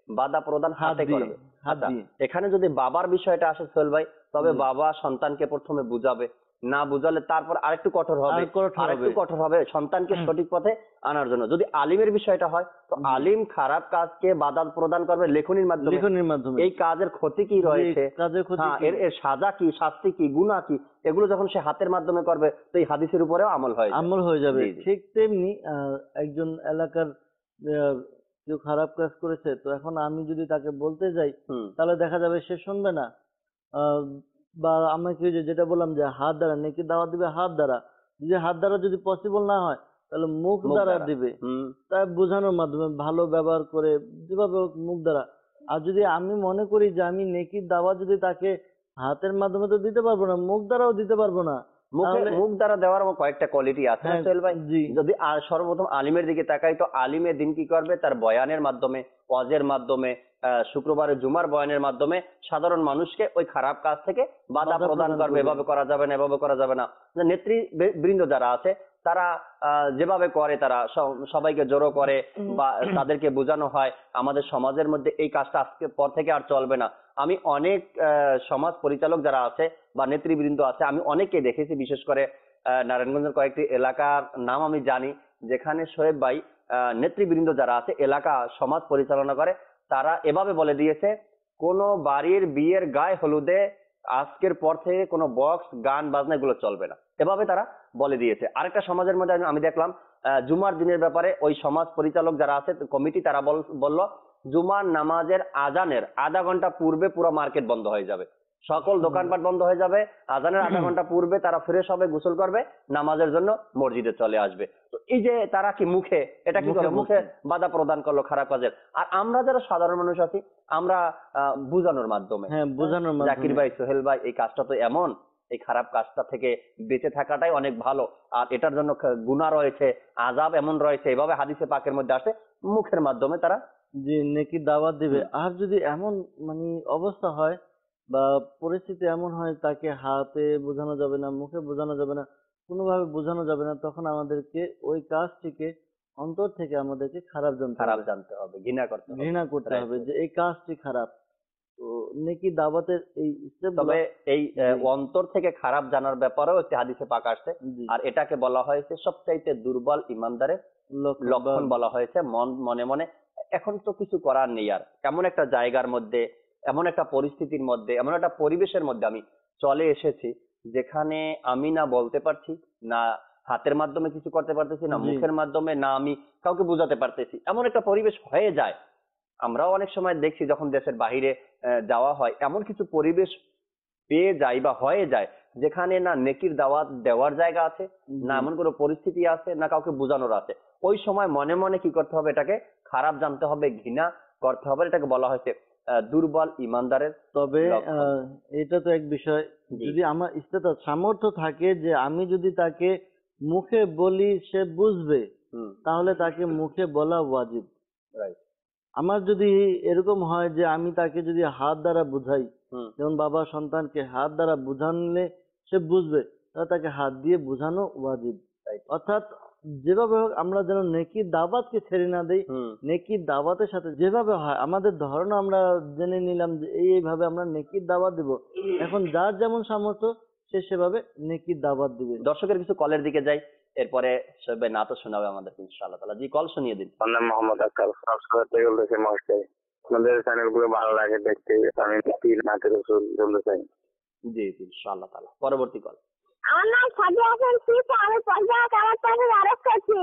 বাধা প্রদান হাত হাতে দিয়ে, করবে। হাত আচ্ছা, দিয়ে। এখানে যদি বাবার বিষয়টা আসে সোহেল ভাই, তবে জি। বাবা সন্তানকে প্রথমে বুঝাবে, না বুঝালে তারপর আরেকটু কঠোর হবে, আর কঠোর আরেকটু হবে। কঠোর হবে সন্তানকে সঠিক পথে আনার জন্য। যদি আলিমের বিষয়টা হয়, তো জি। আলিম খারাপ কাজকে বাধা প্রদান করবে লেখনির মাধ্যমে, লেখনির মাধ্যমে। এই কাজের ক্ষতি কি যে রয়েছে, কাজের ক্ষতি হ্যাঁ কি? এর এর সাজা কি, শাস্তি কি, গুনাহ কি, এগুলো যখন সে হাতের মাধ্যমে করবে, তো এই হাদিসের উপরেও আমল হয়ে যায়। আমল হয়ে যাবে। জি, জি। ঠিক তেমনি আহ, একজন এলাকার আহ, কেউ খারাপ কাজ করেছে, তো এখন আমি যদি তাকে বলতে যাই, হুম তাহলে দেখা যাবে সে শুনবে না। আহ, বা আমরা কি ওই যে যেটা বললাম যে হাত দ্বারা নেকি দাওয়াত দিবে, হাত দ্বারা যদি হাত দ্বারা যদি পসিবল না হয়, তাহলে মুখ মুখ দ্বারা দ্বারা। দিবে। হুম তাই বোঝানোর মাধ্যমে ভালো ব্যবহার করে, যেভাবে হোক মুখ দ্বারা। আর যদি আমি মনে করি যে আমি নেকির দাওয়াত যদি তাকে হাতের মাধ্যমে তো দিতে পারবো না, মুখ দ্বারাও দিতে পারবো না, মুখে তাহলে মুখ দ্বারা দেওয়ার কয়েকটা কোয়ালিটি আছে না হ্যাঁ, সোহেল ভাই? জি। যদি আর সর্বপ্রথম আলিমের দিকে তাকাই, তো আলিমে দিন কি করবে, তার বয়ানের মাধ্যমে, ওয়াজের মাধ্যমে, আহ, শুক্রবারে জুমার বয়ানের মাধ্যমে সাধারণ মানুষকে ওই খারাপ কাজ থেকে বাধা বাধা প্রদান প্রদান করবে, করবে। এভাবে করা যাবে না, এভাবে করা যাবে না। যে নেত্রী বৃ- বৃন্দ যারা আছে, তারা আহ, যেভাবে করে, তারা স- সবাইকে জড়ো করে বা তাদেরকে বোঝানো হয় আমাদের সমাজের মধ্যে এই কাজটা আজকে পর থেকে আর চলবে না। আমি অনেক আহ, সমাজ পরিচালক যারা আছে বা নেতৃবৃন্দ আছে, আমি অনেককে দেখেছি, বিশেষ করে আহ, নারায়ণগঞ্জের কয়েকটি এলাকার নাম আমি জানি, যেখানে শোয়েব ভাই আহ, নেতৃবৃন্দ যারা আছে, এলাকা সমাজ পরিচালনা করে, তারা এভাবে বলে দিয়েছে, কোন বাড়ির বিয়ের গায়ে হলুদে আজকের পর থেকে কোনো বক্স গান বাজনা এগুলো চলবে না, এভাবে তারা বলে দিয়েছে। আরেকটা সমাজের মধ্যে আমি আমি দেখলাম আহ, জুমার দিনের ব্যাপারে ওই সমাজ পরিচালক যারা আছে, কমিটি, তারা বল- বলল জুমার নামাজের আজানের আধা ঘন্টা পূর্বে পুরো মার্কেট বন্ধ হয়ে যাবে, সকল দোকানপাট বন্ধ হয়ে যাবে, আজানের আধা ঘন্টা পূর্বে তারা ফ্রেশ হবে, গোসল করবে, নামাজের জন্য মসজিদে চলে আসবে। তো এই যে তারা কি মুখে এটা কি মুখে করে, মুখে বলছে। বাধা প্রদান করলো খারাপ কাজের। আর আমরা যারা সাধারণ মানুষ আছি, আমরা আহ, বুঝানোর মাধ্যমে, হ্যাঁ, বোঝানোর জাকির মাধ্যমে। ভাই, সোহেল ভাই, এই কাজটা তো এমন, এই খারাপ কাজটা থেকে বেঁচে থাকাটাই অনেক ভালো, আর এটার জন্য খ- গুনাহ রয়েছে, আযাব এমন রয়েছে, এভাবে হাদিসে পাকের মধ্যে আসে, মুখের মাধ্যমে তারা। যে নেকির দাওয়াত দিবে। হুম। আর যদি এমন মানে অবস্থা হয় বা পরিস্থিতি এমন হয়, তাকে হাতে বোঝানো যাবে না, মুখে বোঝানো যাবে না, কোনোভাবে বোঝানো যাবে না, তখন আমাদেরকে ওই কাজটিকে অন্তর থেকে আমাদেরকে খারাপ জানতে খারাপ হবে, জানতে হবে, ঘৃণা করতে হবে। ঘৃণা করতে Right, হবে right. যে এই কাজটি খারাপ। তো নেকি দাওয়াতের এই স্টেপ তবে এই আহ, জি। অন্তর থেকে খারাপ জানার ব্যাপারেও একটি হাদিসে পাক আসছে, জি। আর এটাকে বলা হয়েছে সবচাইতে দুর্বল ইমানদারের লক্ষণ লক্ষণ বা- বলা হয়েছে। মন মনে মনে এখন তো কিছু করার নেই, আর এমন একটা জায়গার মধ্যে, এমন একটা পরিস্থিতির মধ্যে, এমন একটা পরিবেশের মধ্যে আমি চলে এসেছি, যেখানে আমি না বলতে পারছি, না হাতের মাধ্যমে কিছু করতে পারতেছি, না জি। মুখের মাধ্যমে, না আমি কাউকে বোঝাতে পারতেছি, এমন একটা পরিবেশ হয়ে যায়। আমরাও অনেক সময় দেখছি, যখন দেশের বাইরে আহ, যাওয়া হয়, এমন কিছু পরিবেশ পেয়ে যায় বা হয়ে যায়, যেখানে না নেকির দাওয়াত দেওয়ার জায়গা আছে, না জি। এমন কোনো পরিস্থিতি আছে, না কাউকে বোঝানোর আছে। ওই সময় মনে মনে কি করতে হবে, এটাকে খারাপ জানতে হবে, ঘৃণা করতে হবে। এটাকে বলা হয়েছে আহ, দুর্বল ইমানদারের তবে লক্ষণ। আহ, এটা তো এক বিষয়। জি। যদি আমার ইস্তেতার সামর্থ্য থাকে যে আমি যদি তাকে মুখে বলি সে বুঝবে, হুম তাহলে তাকে মুখে বলা ওয়াজিব। রাইট। আমার যদি এরকম হয় যে আমি তাকে যদি হাত দ্বারা বুঝাই, হুম যেমন বাবা সন্তানকে হাত দ্বারা বুঝানলে সে বুঝবে, তাহলে তাকে হাত দিয়ে বোঝানো ওয়াজিব। রাইট। অর্থাৎ যেভাবে হোক আমরা যেন নেকির দাওয়াতকে ছেড়ে না দেই। হুম নেকির দাওয়াতের সাথে যেভাবে হয় আমাদের ধারণা, আমরা জেনে নিলাম যে এই এইভাবে আমরা নেকির দাওয়াত দিব। এখন যার যেমন সামর্থ্য সে সেভাবে নেকির দাওয়াত দিবে। দর্শকের কিছু কলের দিকে যাই, এরপরে সবাই না তো শোনাবে আমাদের ইনশাআল্লাহ তাআলা। জি, কল শুনিয়ে দিন। আমার নাম মোহাম্মদ আক্তার, সবসময় থেকে বলতেছি মহাশয়, আপনাদের চ্যানেল গুলো ভালো লাগে দেখতে, আমি পীর নাতে রসুল বলতে চাই। জি জি ইনশাআল্লাহ তাআলা। পরবর্তী কল। আমার নাম সাদিয়া হাসান সিফা, আমি পঞ্চায়েত আমার পাশে আরো করছি।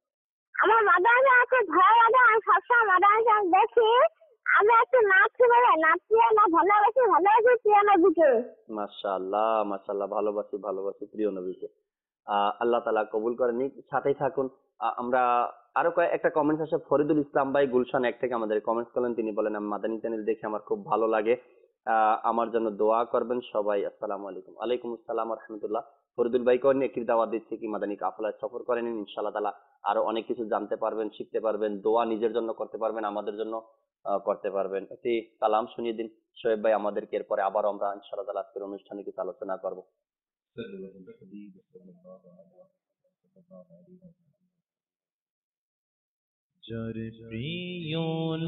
আমার মাদারে আছে ভয় লাগে, আমি সবসময় মাদারে দেখি। আমি একটু নাচ শুনে নাচ না ভালোবাসি, ভালোবাসি প্রিয় নবীকে। মাশাআল্লাহ মাশাআল্লাহ, ভালোবাসি ভালোবাসি প্রিয় নবীকে। আহ, আল্লাহ তাআলা কবুল করে নিক, সাথেই থাকুন। আহ, আমরা আরো কয়েক একটা কমেন্টস আছে, ফরিদুল ইসলাম ভাই গুলশান এক থেকে আমাদের কমেন্টস করলেন। তিনি বলেন, আমি মাদানী চ্যানেল দেখে আমার খুব ভালো লাগে, আহ, আমার জন্য দোয়া করবেন সবাই। আসসালামু আলাইকুম। আলাইকুম আসসালাম ওয়া রাহমাতুল্লাহ। ফরিদুল ভাই করেন একটি দাওয়াত দিচ্ছে কি মাদানী কাফেলায় সফর করেন, ইনশাআল্লাহ তাআলা আরো অনেক কিছু জানতে পারবেন, শিখতে পারবেন, দোয়া নিজের জন্য করতে পারবেন, আমাদের জন্য আহ, করতে পারবেন। একটি কালাম শুনিয়ে দিন শোয়েব ভাই আমাদেরকে, এরপরে আবার আমরা ইনশাআল্লাহ তাআলা আজকের অনুষ্ঠানে কিছু আলোচনা করব। যার প্রিয়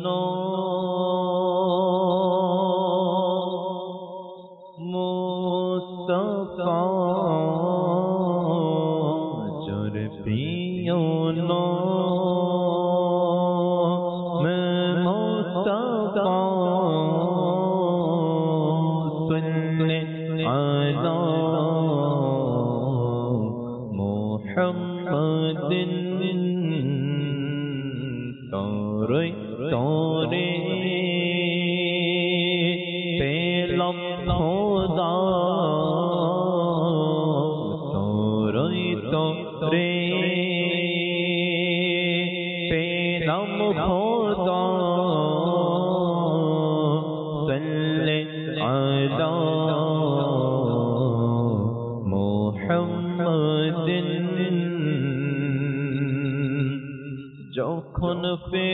মুস্তাফা যার প্রিয় মুস্তাফা সাল্লি আলা মুহাম্মাদিন তোরে তোরে পেলাম খোদা তোরে তোরে পেলাম খোদা সাল্লি আলা মুহাম্মাদিন যখন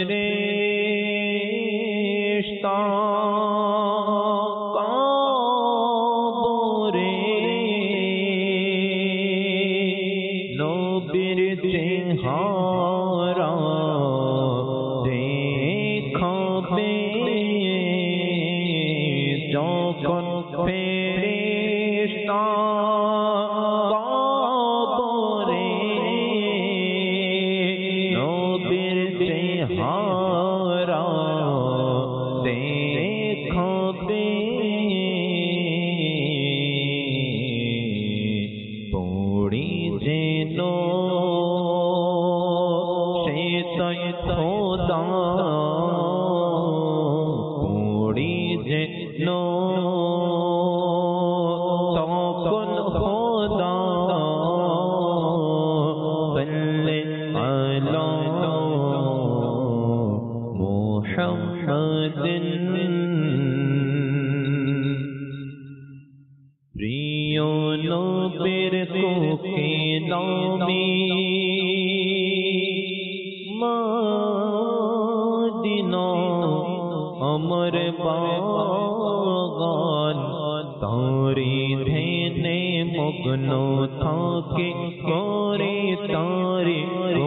ফেরেশতা কবরে নবীর চেহারা দেখাবে যখন ফেরেশতা কবরে নবীর চেহারা দেখাবে পড়ি যেন সে তাই খোদা পড়ি যেন তখন খোদা সাল্লি আলা মুহাম্মাদিন প্রিয় নবীর কোকে নামি মদিনা আমার বাগান তারি ধ্যানে মগ্ন থাকে করে তারি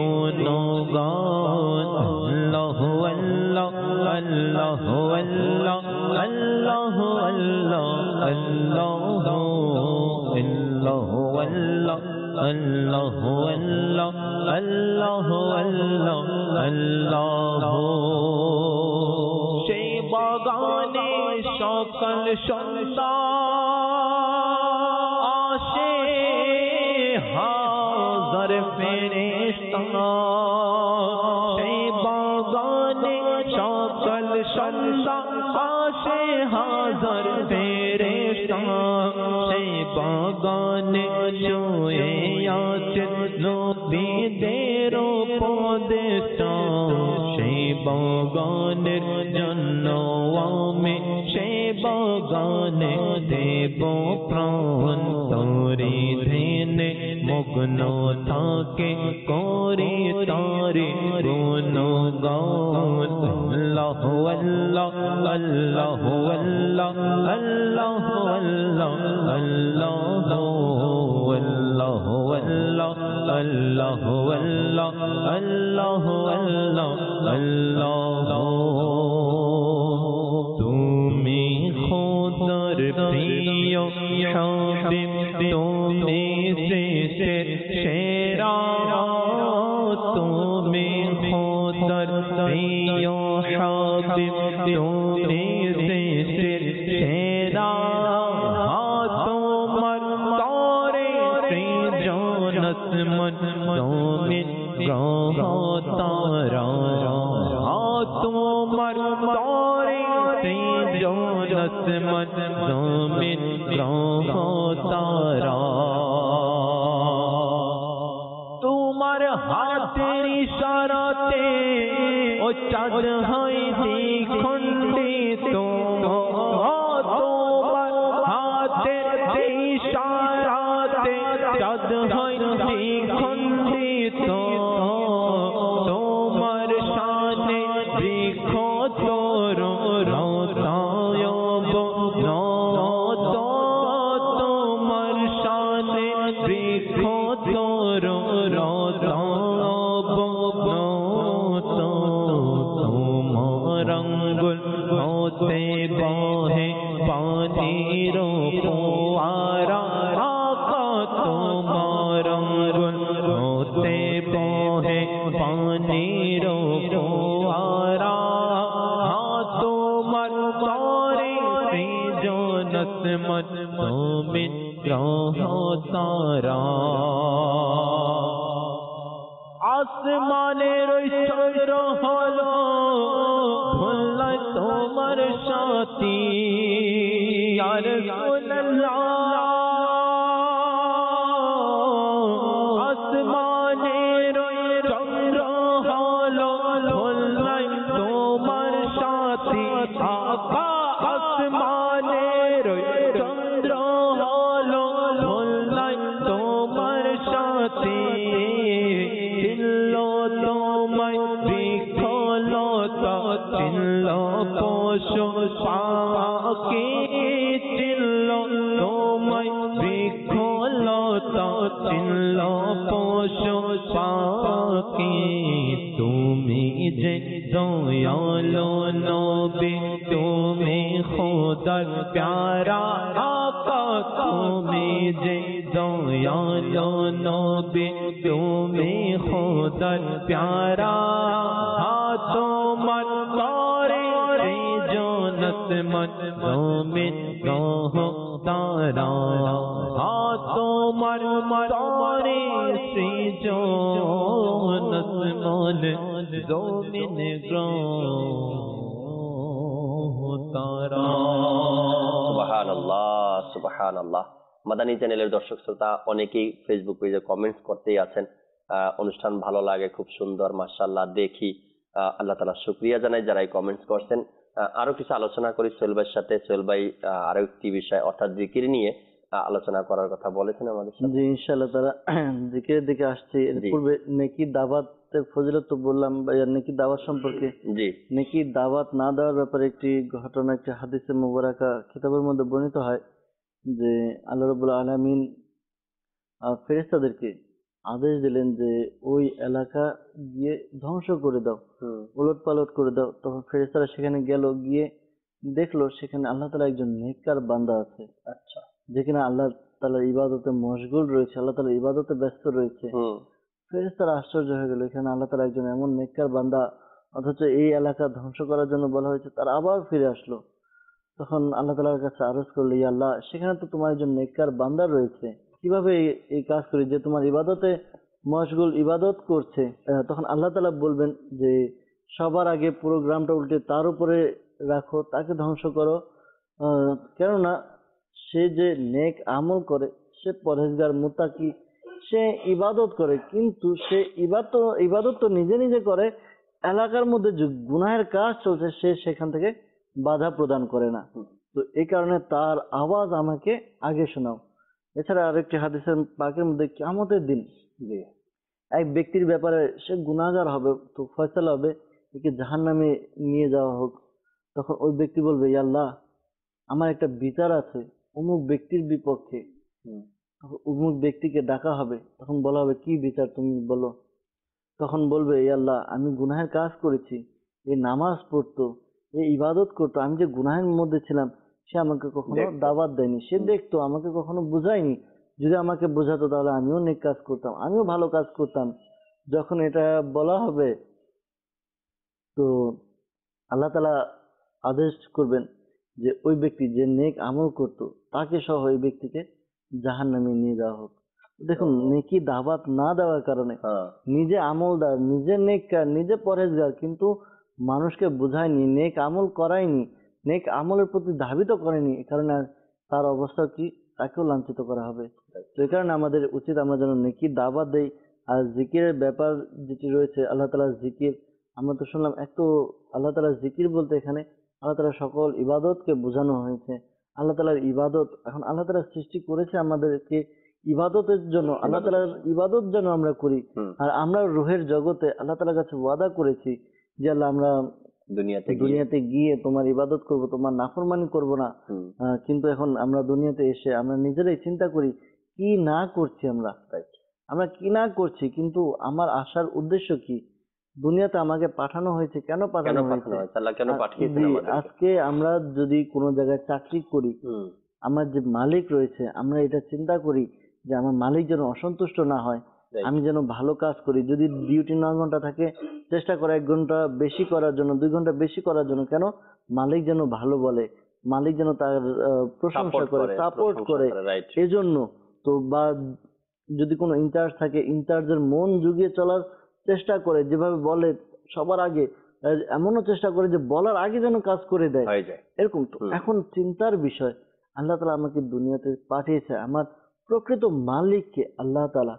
গুণগান আল্লাহু আল্লাহ আল্লাহু আল্লাহ আল্লাহু আল্লাহ আল্লাহু আল্লাহ আল্লাহু আল্লাহ আল্লাহু আল্লাহ আল্লাহ সেই বাগানে সকল সন্তান আসে হাজার ফেরেশতা সেই বাগানে সকল সন্তান আসে হাজার ফেরেশতা সেই বাগানে শুয়ে আছেন নবীদের উপদেষ্টা সেই বাগানের জন্য আমি সেই বাগানে দেব প্রাণ তোরে ধ্যানে মগ্ন থাকে করে তারে গুণগান আল্লাহু আল্লাহ আল্লাহু আল্লাহ আল্লাহু আল্লাহ আল্লাহু আল্লাহু আল্লাহ আল্লাহু আল্লাহ আল্লাহু আল্লাহ আল্লাহ তুমি খোদার প্রিয় হাবিব তুমি সৃষ্টির সেরা তুমি খোদার প্রিয় হাবিব তুমি সৃষ্টির সেরা তোমার তরে সৃজনত মন তুমি গ্রহ তারা তোমার তরে সৃজনত মন তুমি গ্রহ তারা তোমার হাতের ইশারাতে ও চাঁদ হয় দ্বিখণ্ডিত তোমার হাতের ইশারাতে চাঁদ হয় দ্বিখণ্ডিত তোমার শানে বৃক্ষ তোর রতায়ব নত তোমার শানে বৃক্ষ তোর রতায়ব নত রঙ্গুল হতে বহে পানির ফোয়ারা আকা তোমার রঙ্গুল হতে বহে পানির ফোয়ারা তোমার তরে সৃজনত মত মুমিন গ্রহ তারা আসমানের ওই চন্দ্র হলো ভোলা তোমার সাথী ইয়া রাসূলুল্লাহ আসমানের ওই চন্দ্র হলো ভোলা তোমার সাথী আকা আসমানের ওই চন্দ্র হলো ভোলা তোমার সাথী চিল্ল পশু পাখি চিল্ল তোমায় বৃক্ষলতা চিল্ল পশু পাখি তুমি যে দয়ালু নবী তুমি খোদার প্যারা আকা তুমি যে দয়ালু নবী তুমি খোদার প্যারা তোমার তরে সৃজনত মত মুমিন গ্রহ তারা তোমার তরে সৃজনত মত মুমিন গ্রহ তারা। সুবহানাল্লাহ সুবহানাল্লাহ। মাদানী চ্যানেলের দর্শক শ্রোতা অনেকেই ফেসবুক পেজে কমেন্টস করতেই আছেন, অনুষ্ঠান ভালো লাগে, খুব সুন্দর, মাশাআল্লাহ দেখি। আল্লাহ তাআলা শুকরিয়া জানাই যারা কমেন্টস করছেন। আরো কিছু আলোচনা করি সোহেল ভাইয়ের সাথে। সোহেল ভাই আরো একটি বিষয় অর্থাৎ জিকির নিয়ে আলোচনা করার কথা বলেছেন আমাদের সাথে। জি ইনশাআল্লাহ তাআলা জিকিরের দিকে আসছি। এর পূর্বে নেকি দাওয়াতের ফজিলত তো বললাম, নেকি দাওয়াত সম্পর্কে। জি নেকি দাওয়াত না দেওয়ার ব্যাপারে একটি ঘটনা, একটি হাদিসে মুবারাকা কিতাবের মধ্যে বর্ণিত হয় যে আল্লাহ রাব্বুল আলামিন ফেরেশতাদেরকে আদেশ দিলেন যে ওই এলাকা গিয়ে ধ্বংস করে দাও, উলট পালট করে দাও। তখন ফেরেশতারা সেখানে গেল, গিয়ে দেখলো সেখানে আল্লাহ তাআলা একজন নেককার বান্দা আছে, আচ্ছা, যে কিনা আল্লাহ তাআলার ইবাদতে মশগুল রয়েছে, আল্লাহ তাআলার ইবাদতে ব্যস্ত রয়েছে। ফেরেশতারা আশ্চর্য হয়ে গেল, এখানে আল্লাহ তাআলা একজন এমন নেককার বান্দা, অথচ এই এলাকা ধ্বংস করার জন্য বলা হয়েছে, তারা আবার ফিরে আসলো। তখন আল্লাহ তাআলার কাছে আরজ করলো, ইয়া আল্লাহ, সেখানে তো তোমার একজন নেককার বান্দা রয়েছে, কিভাবে এই কাজ করি যে তোমার ইবাদতে মশগুল, ইবাদত করছে। তখন আল্লাহ তাআলা বলবেন যে সবার আগে পুরো গ্রামটা উল্টে তার উপরে রাখো, তাকে ধ্বংস করো, কেননা সে যে নেক আমল করে, সে পরহেজগার মুত্তাকি, সে ইবাদত করে, কিন্তু সে ইবাদত ইবাদত তো নিজে নিজে করে, এলাকার মধ্যে যে গুনাহের কাজ চলছে সে সেখান থেকে বাধা প্রদান করে না। তো এই কারণে তার আওয়াজ আমাকে আগে শোনাও। এছাড়া আরেকটি হাদিসের পাকের মধ্যে কিয়ামতের দিন এক ব্যক্তির ব্যাপারে, সে গুনাহগার হবে, তো ফয়সালা হবে একে জাহান্নামে নিয়ে যাওয়া হোক। তখন ওই ব্যক্তি বলবে, ইয়া আল্লাহ, আমার একটা বিচার আছে অমুক ব্যক্তির বিপক্ষে। অমুক ব্যক্তিকে ডাকা হবে, তখন বলা হবে কি বিচার তুমি বলো। তখন বলবে, ইয়া আল্লাহ, আমি গুনাহের কাজ করেছি, এই নামাজ পড়তো, এই ইবাদত করতো, আমি যে গুনাহের মধ্যে ছিলাম সে আমাকে কখনো দাওয়াত দেয়নি, সে দেখতো, আমাকে কখনো বুঝায়নি, যদি আমাকে বোঝাতো তাহলে আমিও নেক কাজ করতাম, আমিও ভালো কাজ করতাম। যখন এটা বলা হবে তো আল্লাহ তাআলা আদেশ করবেন যে ওই ব্যক্তি যে নেক আমল করতো তাকে সহ ওই ব্যক্তিকে জাহান্নামে নিয়ে যাওয়া হোক। দেখুন, নেকি দাওয়াত না দেওয়ার কারণে নিজে আমলদার, নিজে নেককার, নিজে পরহেজগার, কিন্তু মানুষকে বোঝায়নি, নেক আমল করায়নি, নেক আমলের প্রতি ধাবিত করেনি, এ কারণে তার অবস্থা কি, তাকেও লাঞ্ছিত করা হবে। তো এই কারণে আমাদের উচিত আমরা যেন নেকি দাওয়াত দেই। আর জিকিরের ব্যাপার যেটি রয়েছে, আল্লাহ তাআলার জিকির, আমরা তো শুনলাম, এক তো আল্লাহ তাআলার জিকির বলতে এখানে আল্লাহ তাআলা সকল ইবাদতকে বোঝানো হয়েছে। আল্লাহ তাআলার ইবাদত, এখন আল্লাহ তাআলা সৃষ্টি করেছে আমাদেরকে ইবাদতের জন্য, আল্লাহ তাআলার ইবাদত যেন আমরা করি। আর আমরা রূহের জগতে আল্লাহ তাআলার কাছে ওয়াদা করেছি যে আল্লাহ, আমরা দুনিয়াতে দুনিয়াতে গিয়ে তোমার ইবাদত করব, তোমার নাফরমানি করব না। কিন্তু এখন আমরা দুনিয়াতে এসে আমরা নিজেরাই চিন্তা করি কি না করছি, আমরা আমরা কি না করছি, কিন্তু আমার আসার উদ্দেশ্য কি। দুনিয়াতে আমাকে পাঠানো হয়েছে, কেন কেন পাঠানো পাঠানো হয়েছে। হয়েছে? আল্লাহ কেন আ- পাঠিয়েছেন জি, আমাদেরকে? আজকে আমরা যদি কোনো জায়গায় চাকরি করি, হুম, আমার যে মালিক রয়েছে, আমরা এটা চিন্তা করি যে আমার মালিক যেন অসন্তুষ্ট না হয়, right. আমি যেন ভালো কাজ করি। যদি ডিউটি নয় ঘন্টা থাকে, চেষ্টা করে এক ঘন্টা বেশি করার জন্য, দুই ঘন্টা বেশি করার জন্য। কেন? মালিক যেন ভালো বলে, মালিক যেন তার আহ, প্রশংসা Support করে, করে, সাপোর্ট প্রশংসা করে। করে, right. এজন্য তো, বা যদি কোনো ইনচার্জ থাকে, ইনচার্জের মন জুগিয়ে চলার চেষ্টা করে, যেভাবে বলে সবার আগে, আহ, এমনও চেষ্টা করে যে বলার আগে যেন কাজ করে দেয়, হয়ে যায়। এরকম। তো হুম। এখন চিন্তার বিষয়, আল্লাহ তালা আমাকে দুনিয়াতে পাঠিয়েছে, আমার প্রকৃত মালিককে আল্লাহ তালা।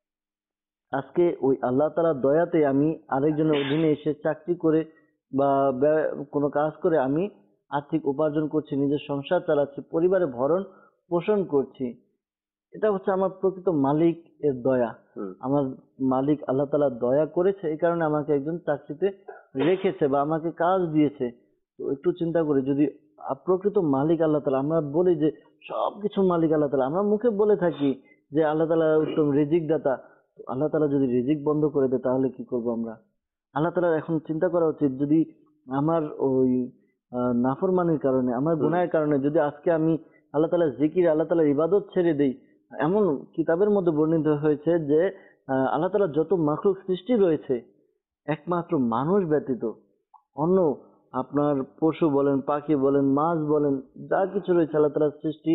আজকে ওই আল্লাহ তালার দয়াতে আমি আরেকজনের অধীনে এসে চাকরি করে বা ব্যা- কোনো কাজ করে আমি আর্থিক উপার্জন করছি, নিজের সংসার চালাচ্ছি, পরিবারের ভরণ পোষণ করছি। এটা হচ্ছে আমার প্রকৃত মালিক এর দয়া। হুম। আমার মালিক আল্লাহ তালা দয়া করেছে, এই কারণে আমাকে একজন চাকরিতে রেখেছে বা আমাকে কাজ দিয়েছে। তো একটু চিন্তা করি, যদি আ- প্রকৃত মালিক আল্লাহ তালা, আমরা বলি যে সবকিছু মালিক আল্লাহ তালা, আমরা মুখে বলে থাকি যে আল্লাহ তালা উত্তম রিজিক দাতা। তো আল্লাহ তালা যদি রিজিক বন্ধ করে দেয় তাহলে কি করবো আমরা? আল্লাহ তালার এখন চিন্তা করা উচিত, যদি আমার ওই আহ, নাফরমানির কারণে, আমার গুনাহের কারণে যদি আজকে আমি আল্লাহ তালার জিকির, আল্লাহ তালার ইবাদত ছেড়ে দেই। এমন কিতাবের মধ্যে বর্ণিত হয়েছে যে আহ, আল্লাহ তালার যত মাখলুক সৃষ্টি রয়েছে, একমাত্র মানুষ ব্যতীত অন্য আপনার পশু বলেন, পাখি বলেন, মাছ বলেন, যা কিছু রয়েছে আল্লাহ তালার সৃষ্টি,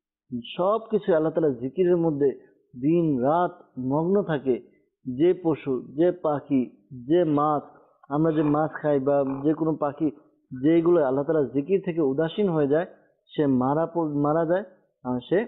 সব কিছু আল্লাহ তালা জিকিরের মধ্যে দিন রাত মগ্ন থাকে। যে পশু, যে পাখি, যে মাছ, আমরা যে মাছ খাই বা যে কোনো পাখি, যেগুলো আল্লাহ তালা জিকির থেকে উদাসীন হয়ে যায়, সে মারা প- মারা যায়, আর সে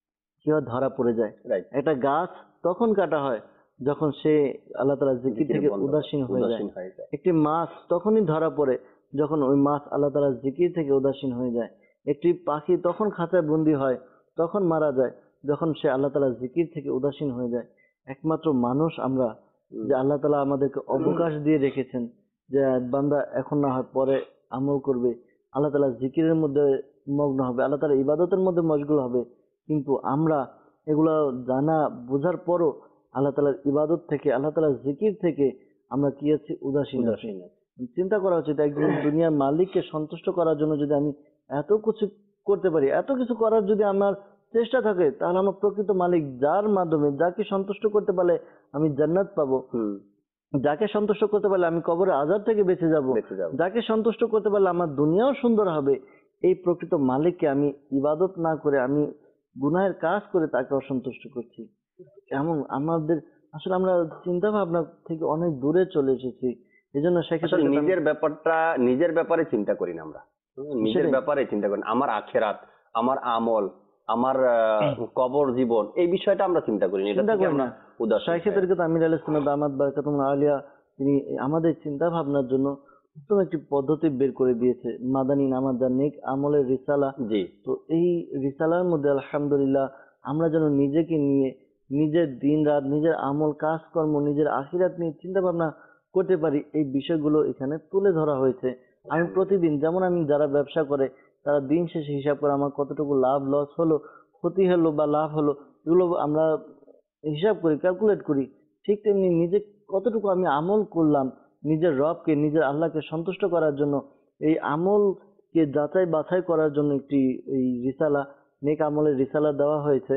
কি হয়, ধরা পড়ে যায়। Right. একটা গাছ তখন কাটা হয় যখন সে আল্লাহ তালা জিকির জিকিরে থেকে বন্ধ হয়, উদাসীন হয়ে যায়। উদাসীন হয়ে যায়। একটি মাছ তখনই ধরা পড়ে যখন ওই মাছ আল্লাহ তালা জিকির থেকে উদাসীন হয়ে যায়। একটি পাখি তখন খাঁচায় বন্দী হয়, তখন মারা যায় যখন সে আল্লাহ তালা জিকির থেকে উদাসীন হয়ে যায়। একমাত্র মানুষ আমরা, যে আল্লাহ তালা আমাদেরকে অবকাশ দিয়ে রেখেছেন যে বান্দা এখন না হয় পরে আমল করবে, আল্লাহ তালা জিকিরের মধ্যে মগ্ন হবে, আল্লাহ তালা ইবাদতের মধ্যে মশগুল হবে। কিন্তু আমরা এগুলা জানা বোঝার পরও আল্লাহ তালার ইবাদত থেকে, আল্লাহ তালার জিকির থেকে আমরা কি আছি, উদাসীন আছি। উদাসীন আছে। চিন্তা করা উচিত, একজন দুনিয়ার মালিককে সন্তুষ্ট করার জন্য যদি আমি এত কিছু করতে পারি, এত কিছু করার যদি আমার চেষ্টা থাকে, তাহলে আমার প্রকৃত মালিক, যার মাধ্যমে যাকে সন্তুষ্ট করতে পারলে আমি জান্নাত পাবো, হুম, যাকে সন্তুষ্ট করতে পারলে আমি কবরের আযাব থেকে বেঁচে যাব, বেঁচে যাবো। যাকে সন্তুষ্ট করতে পারলে আমার দুনিয়াও সুন্দর হবে, এই প্রকৃত মালিককে আমি ইবাদত না করে আমি গুনাহের কাজ করে তাকে অসন্তুষ্ট করছি। এমন আমাদের আসলে আমরা চিন্তা ভাবনা থেকে অনেক দূরে চলে এসেছি। এই জন্য আসলে সেক্ষেত্রে নিজের ব্যাপারটা নিজের ব্যাপারে চিন্তা করি না আমরা। হুম, নিজের সেটাই। ব্যাপারে চিন্তা করি না। আমার আখেরাত, আমার আমল, আমার আহ, কবর জীবন, এই বিষয়টা আমরা চিন্তা করি না। এটা চিন্তা থেকে করি আমরা না। উদাসীন হয়ে শাইখে তরিকত আমির আলাইহিস সালাম দামাত বারাকাতুহুম আলিয়া, তিনি আমাদের চিন্তা ভাবনার জন্য উত্তম একটি পদ্ধতি বের করে দিয়েছে, মাদানী নামাজ, যা নেক আমলের রিসালা। যাই। জি, তো এই রিসালার মধ্যে আলহামদুলিল্লাহ আমরা যেন নিজেকে নিয়ে, নিজের দিন রাত, নিজের আমল কাজকর্ম, নিজের আখিরাত নিয়ে চিন্তা ভাবনা করতে পারি, এই বিষয়গুলো এখানে তুলে ধরা হয়েছে। আমি প্রতিদিন, যেমন আমি যারা ব্যবসা করে তারা দিন শেষে হিসাব করে আমার কতটুকু লাভ লস হলো, ক্ষতি হলো বা লাভ হলো, এগুলো আমরা হিসাব করি, ক্যালকুলেট করি। ঠিক তেমনি নিজে কতটুকু আমি আমল করলাম নিজের রবকে, নিজের আল্লাহকে সন্তুষ্ট করার জন্য, এই আমলকে যাচাই বাছাই করার জন্য একটি এই রিসালা, নেক আমলের রিসালা দেওয়া হয়েছে।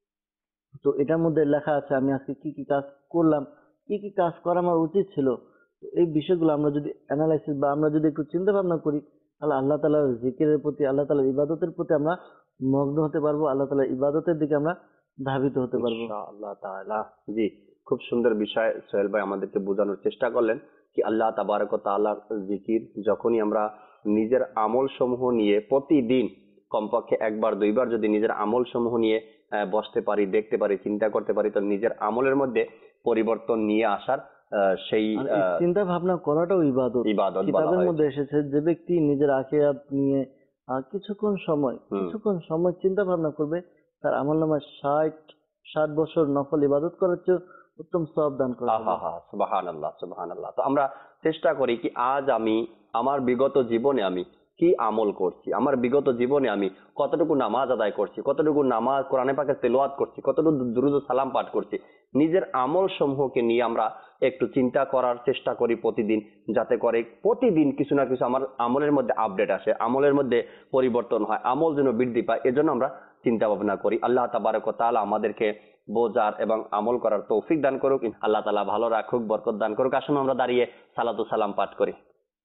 তো এটার মধ্যে লেখা আছে আমি আজকে কি কি কাজ করলাম, কি কি কাজ করা আমার উচিত ছিল। তো এই বিষয়গুলো আমরা যদি অ্যানালাইসিস বা আমরা যদি একটু চিন্তা ভাবনা করি, তাহলে আল্লাহ তালার জিকিরের প্রতি, আল্লাহ তালার ইবাদতের প্রতি আমরা মগ্ন হতে পারবো, আল্লাহ তালার ইবাদতের দিকে আমরা ধাবিত হতে পারবো। ইনশাআল্লাহ তাআলা। জি, খুব সুন্দর বিষয় সোহেল ভাই আমাদেরকে বোঝানোর চেষ্টা করলেন কি আল্লাহ তাবারক ওয়া তাআলার জিকির যখনই আমরা নিজের আমল সমূহ নিয়ে প্রতিদিন কমপক্ষে একবার দুইবার যদি নিজের আমল সমূহ নিয়ে আহ, বসতে পারি, দেখতে পারি, চিন্তা করতে পারি, তো নিজের আমলের মধ্যে পরিবর্তন নিয়ে আসার আহ, সেই আর এই আহ, চিন্তা ভাবনা করাটাও ইবাদত। ইবাদত বলা কিতাবের হয়েছে। মধ্যে এসেছে, যে ব্যক্তি নিজের আখিরাত নিয়ে আহ, কিছুক্ষণ সময় হুম। কিছুক্ষণ সময় চিন্তা ভাবনা করবে, তার আমলনামায় ষাট ষাট বছর নফল ইবাদত করার চেয়ে উত্তম সওয়াব দান করা হবে। আহা, সুবহানাল্লাহ, সুবহানাল্লাহ। তো আমরা চেষ্টা করি কি আজ আমি আমার বিগত জীবনে আমি কি আমল করছি, আমার বিগত জীবনে আমি কতটুকু নামাজ আদায় করছি, কতটুকু নামাজ কোরআনে পাকের তেলাওয়াত করছি, কতটুকু দুরূদ ও সালাম পাঠ করছি, নিজের আমল সমূহকে নিয়ে আমরা একটু চিন্তা করার চেষ্টা করি প্রতিদিন, যাতে করে প্রতিদিন কিছু না কিছু আমার আমলের মধ্যে আপডেট আসে, আমলের মধ্যে পরিবর্তন হয়, আমল যেন বৃদ্ধি পায়, এজন্য আমরা চিন্তা ভাবনা করি। আল্লাহ তাবারক ওয়া তাআলা আমাদেরকে বোঝার এবং আমল করার তৌফিক দান করুক। আল্লাহ তাআলা ভালো রাখুক, বরকত দান করুক। আসুন আমরা দাঁড়িয়ে সালাতু সালাম পাঠ করি।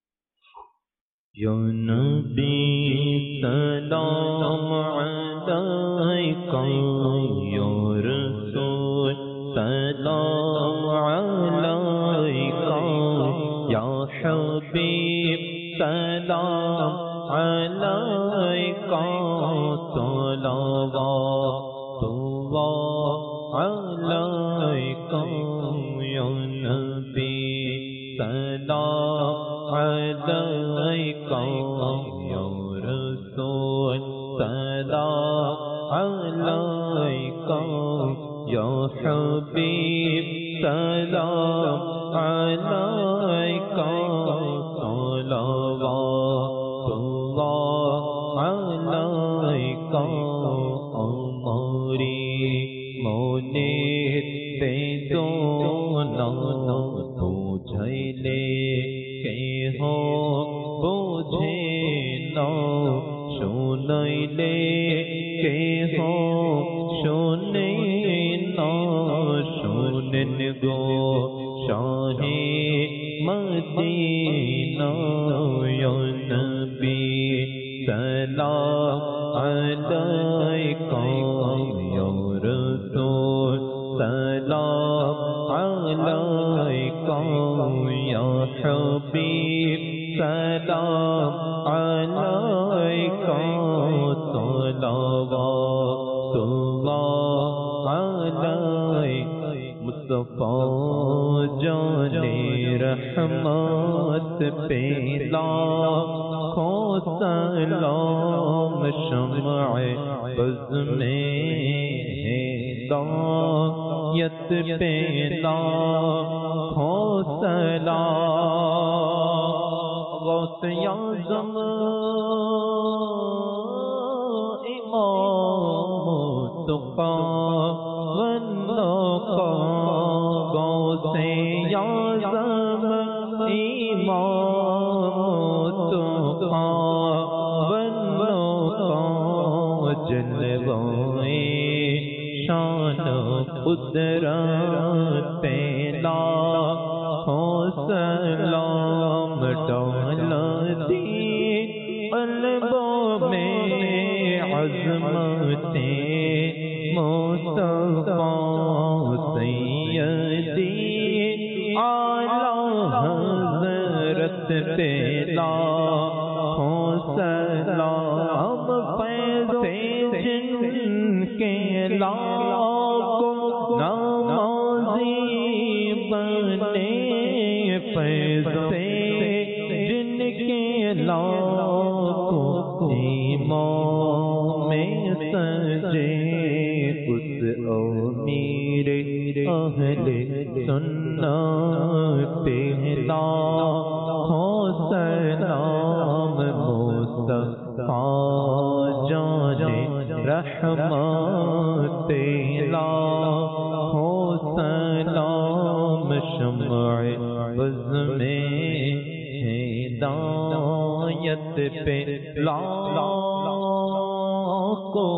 या नबी सलाम अलैका या रसूल सलाम अलैका या हबीब सलाम अलैका सलावतुल्लाह अलैका या नबी सलाम अलैका या रसूल सलाम अलैका या हबीब सलाम अलैका सलावतुल्लाह अलैका। हमारी मोनेत बेदोना तो झैले के हो बुझे ना শুনাইলে কে হো শুনে না শুনেন গো শাহে মদিনা ইয়া নবী সালাম আলাইকা ইয়া রাসূল সালাম আলাইকা ইয়া হাবিব सलाम अलैका सलावतुल्लाह अलैका। मुस्तफा जाने रहमत पे लाखों सलाम शम्अ बज़ में हिदायत पे लाखों सलाम। गौसे आज़म इमाम तुक़ा वन्नक़ा गौसे आज़म इमाम तुक़ा वन्नक़ा जलवाए शान कुदरत पे लाखों सलाम डाल दी क़ल्बों में अज़मते मुस्तफ़ा सैयदी आला हज़रत पे लाखों सलाम। पैसे जिनके लाखों नमाज़ी बने पैसे जिनके लाखों ईमान में सजे उस अमीर अहले सुन्नत पे लाखों सलाम। मुस्तफा जाने रहमत पे लाखों सलाम शम्अ बज़ में हिदायत पे लाखों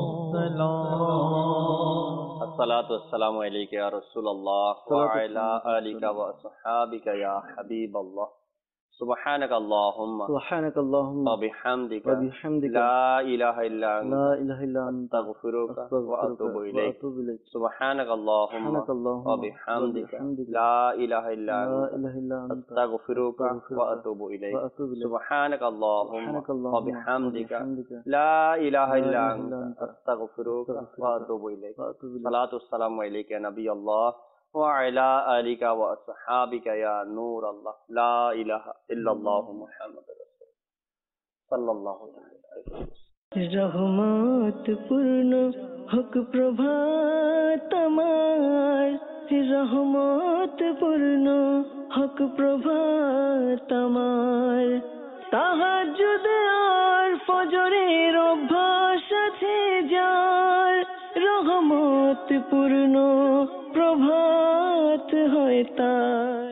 सलाम। अस्सलातु वस्सलामु अलैका या रसूलल्लाह व अला आलिका व अस्हाबिका या हबीबल्लाह। सुब्हानक अल्लाहुम्मा सुब्हानक अल्लाहुम्मा व बिहम्दिका व बिहम्दिका ला इलाहा इल्ला ला इलाहा इल्ला अंता अस्तगफिरुका व अस्तगफिरुका अतूबु व इलैक। अतूबु इलैक। सुब्हानक अल्लाहुम्मा सुब्हानक अल्लाहुम्मा व बिहम्दिका व बिहम्दिका ला इलाहा इल्ला ला अंता इलाहा इल्ला अंता अस्तगफिरुका व अस्तगफिरुका अतूबु व इलैक। अतूबु इलैक। सुब्हानक अल्लाहुम्मा सुब्हानक व अल्लाहुम्मा व बिहम्दिका बिहम्दिका ला इलाहा ला इल्ला इलाहा अंता इल्ला अंता अस्तगफिरुका व अस्तगफिरुका अतूबु इलैक। व अतूबु इलैक। सलातु वस्सलामु अलैका या नबी अल्लाह व अला आलिका व अस्हाबिका या नूर अल्लाह। ला इलाहा इल्लल्लाह मुहम्मदुर रसूल सल्लल्लाहु अलैहि वसल्लम। রহমত পূর্ণ হক প্রভাত আমার, রহমত পূর্ণ হক প্রভাত আমার। তাহাজ্জুদ আর ফজরের অভ্যাস আছে যার, রহমত পূর্ণ প্রভাত হয় তার।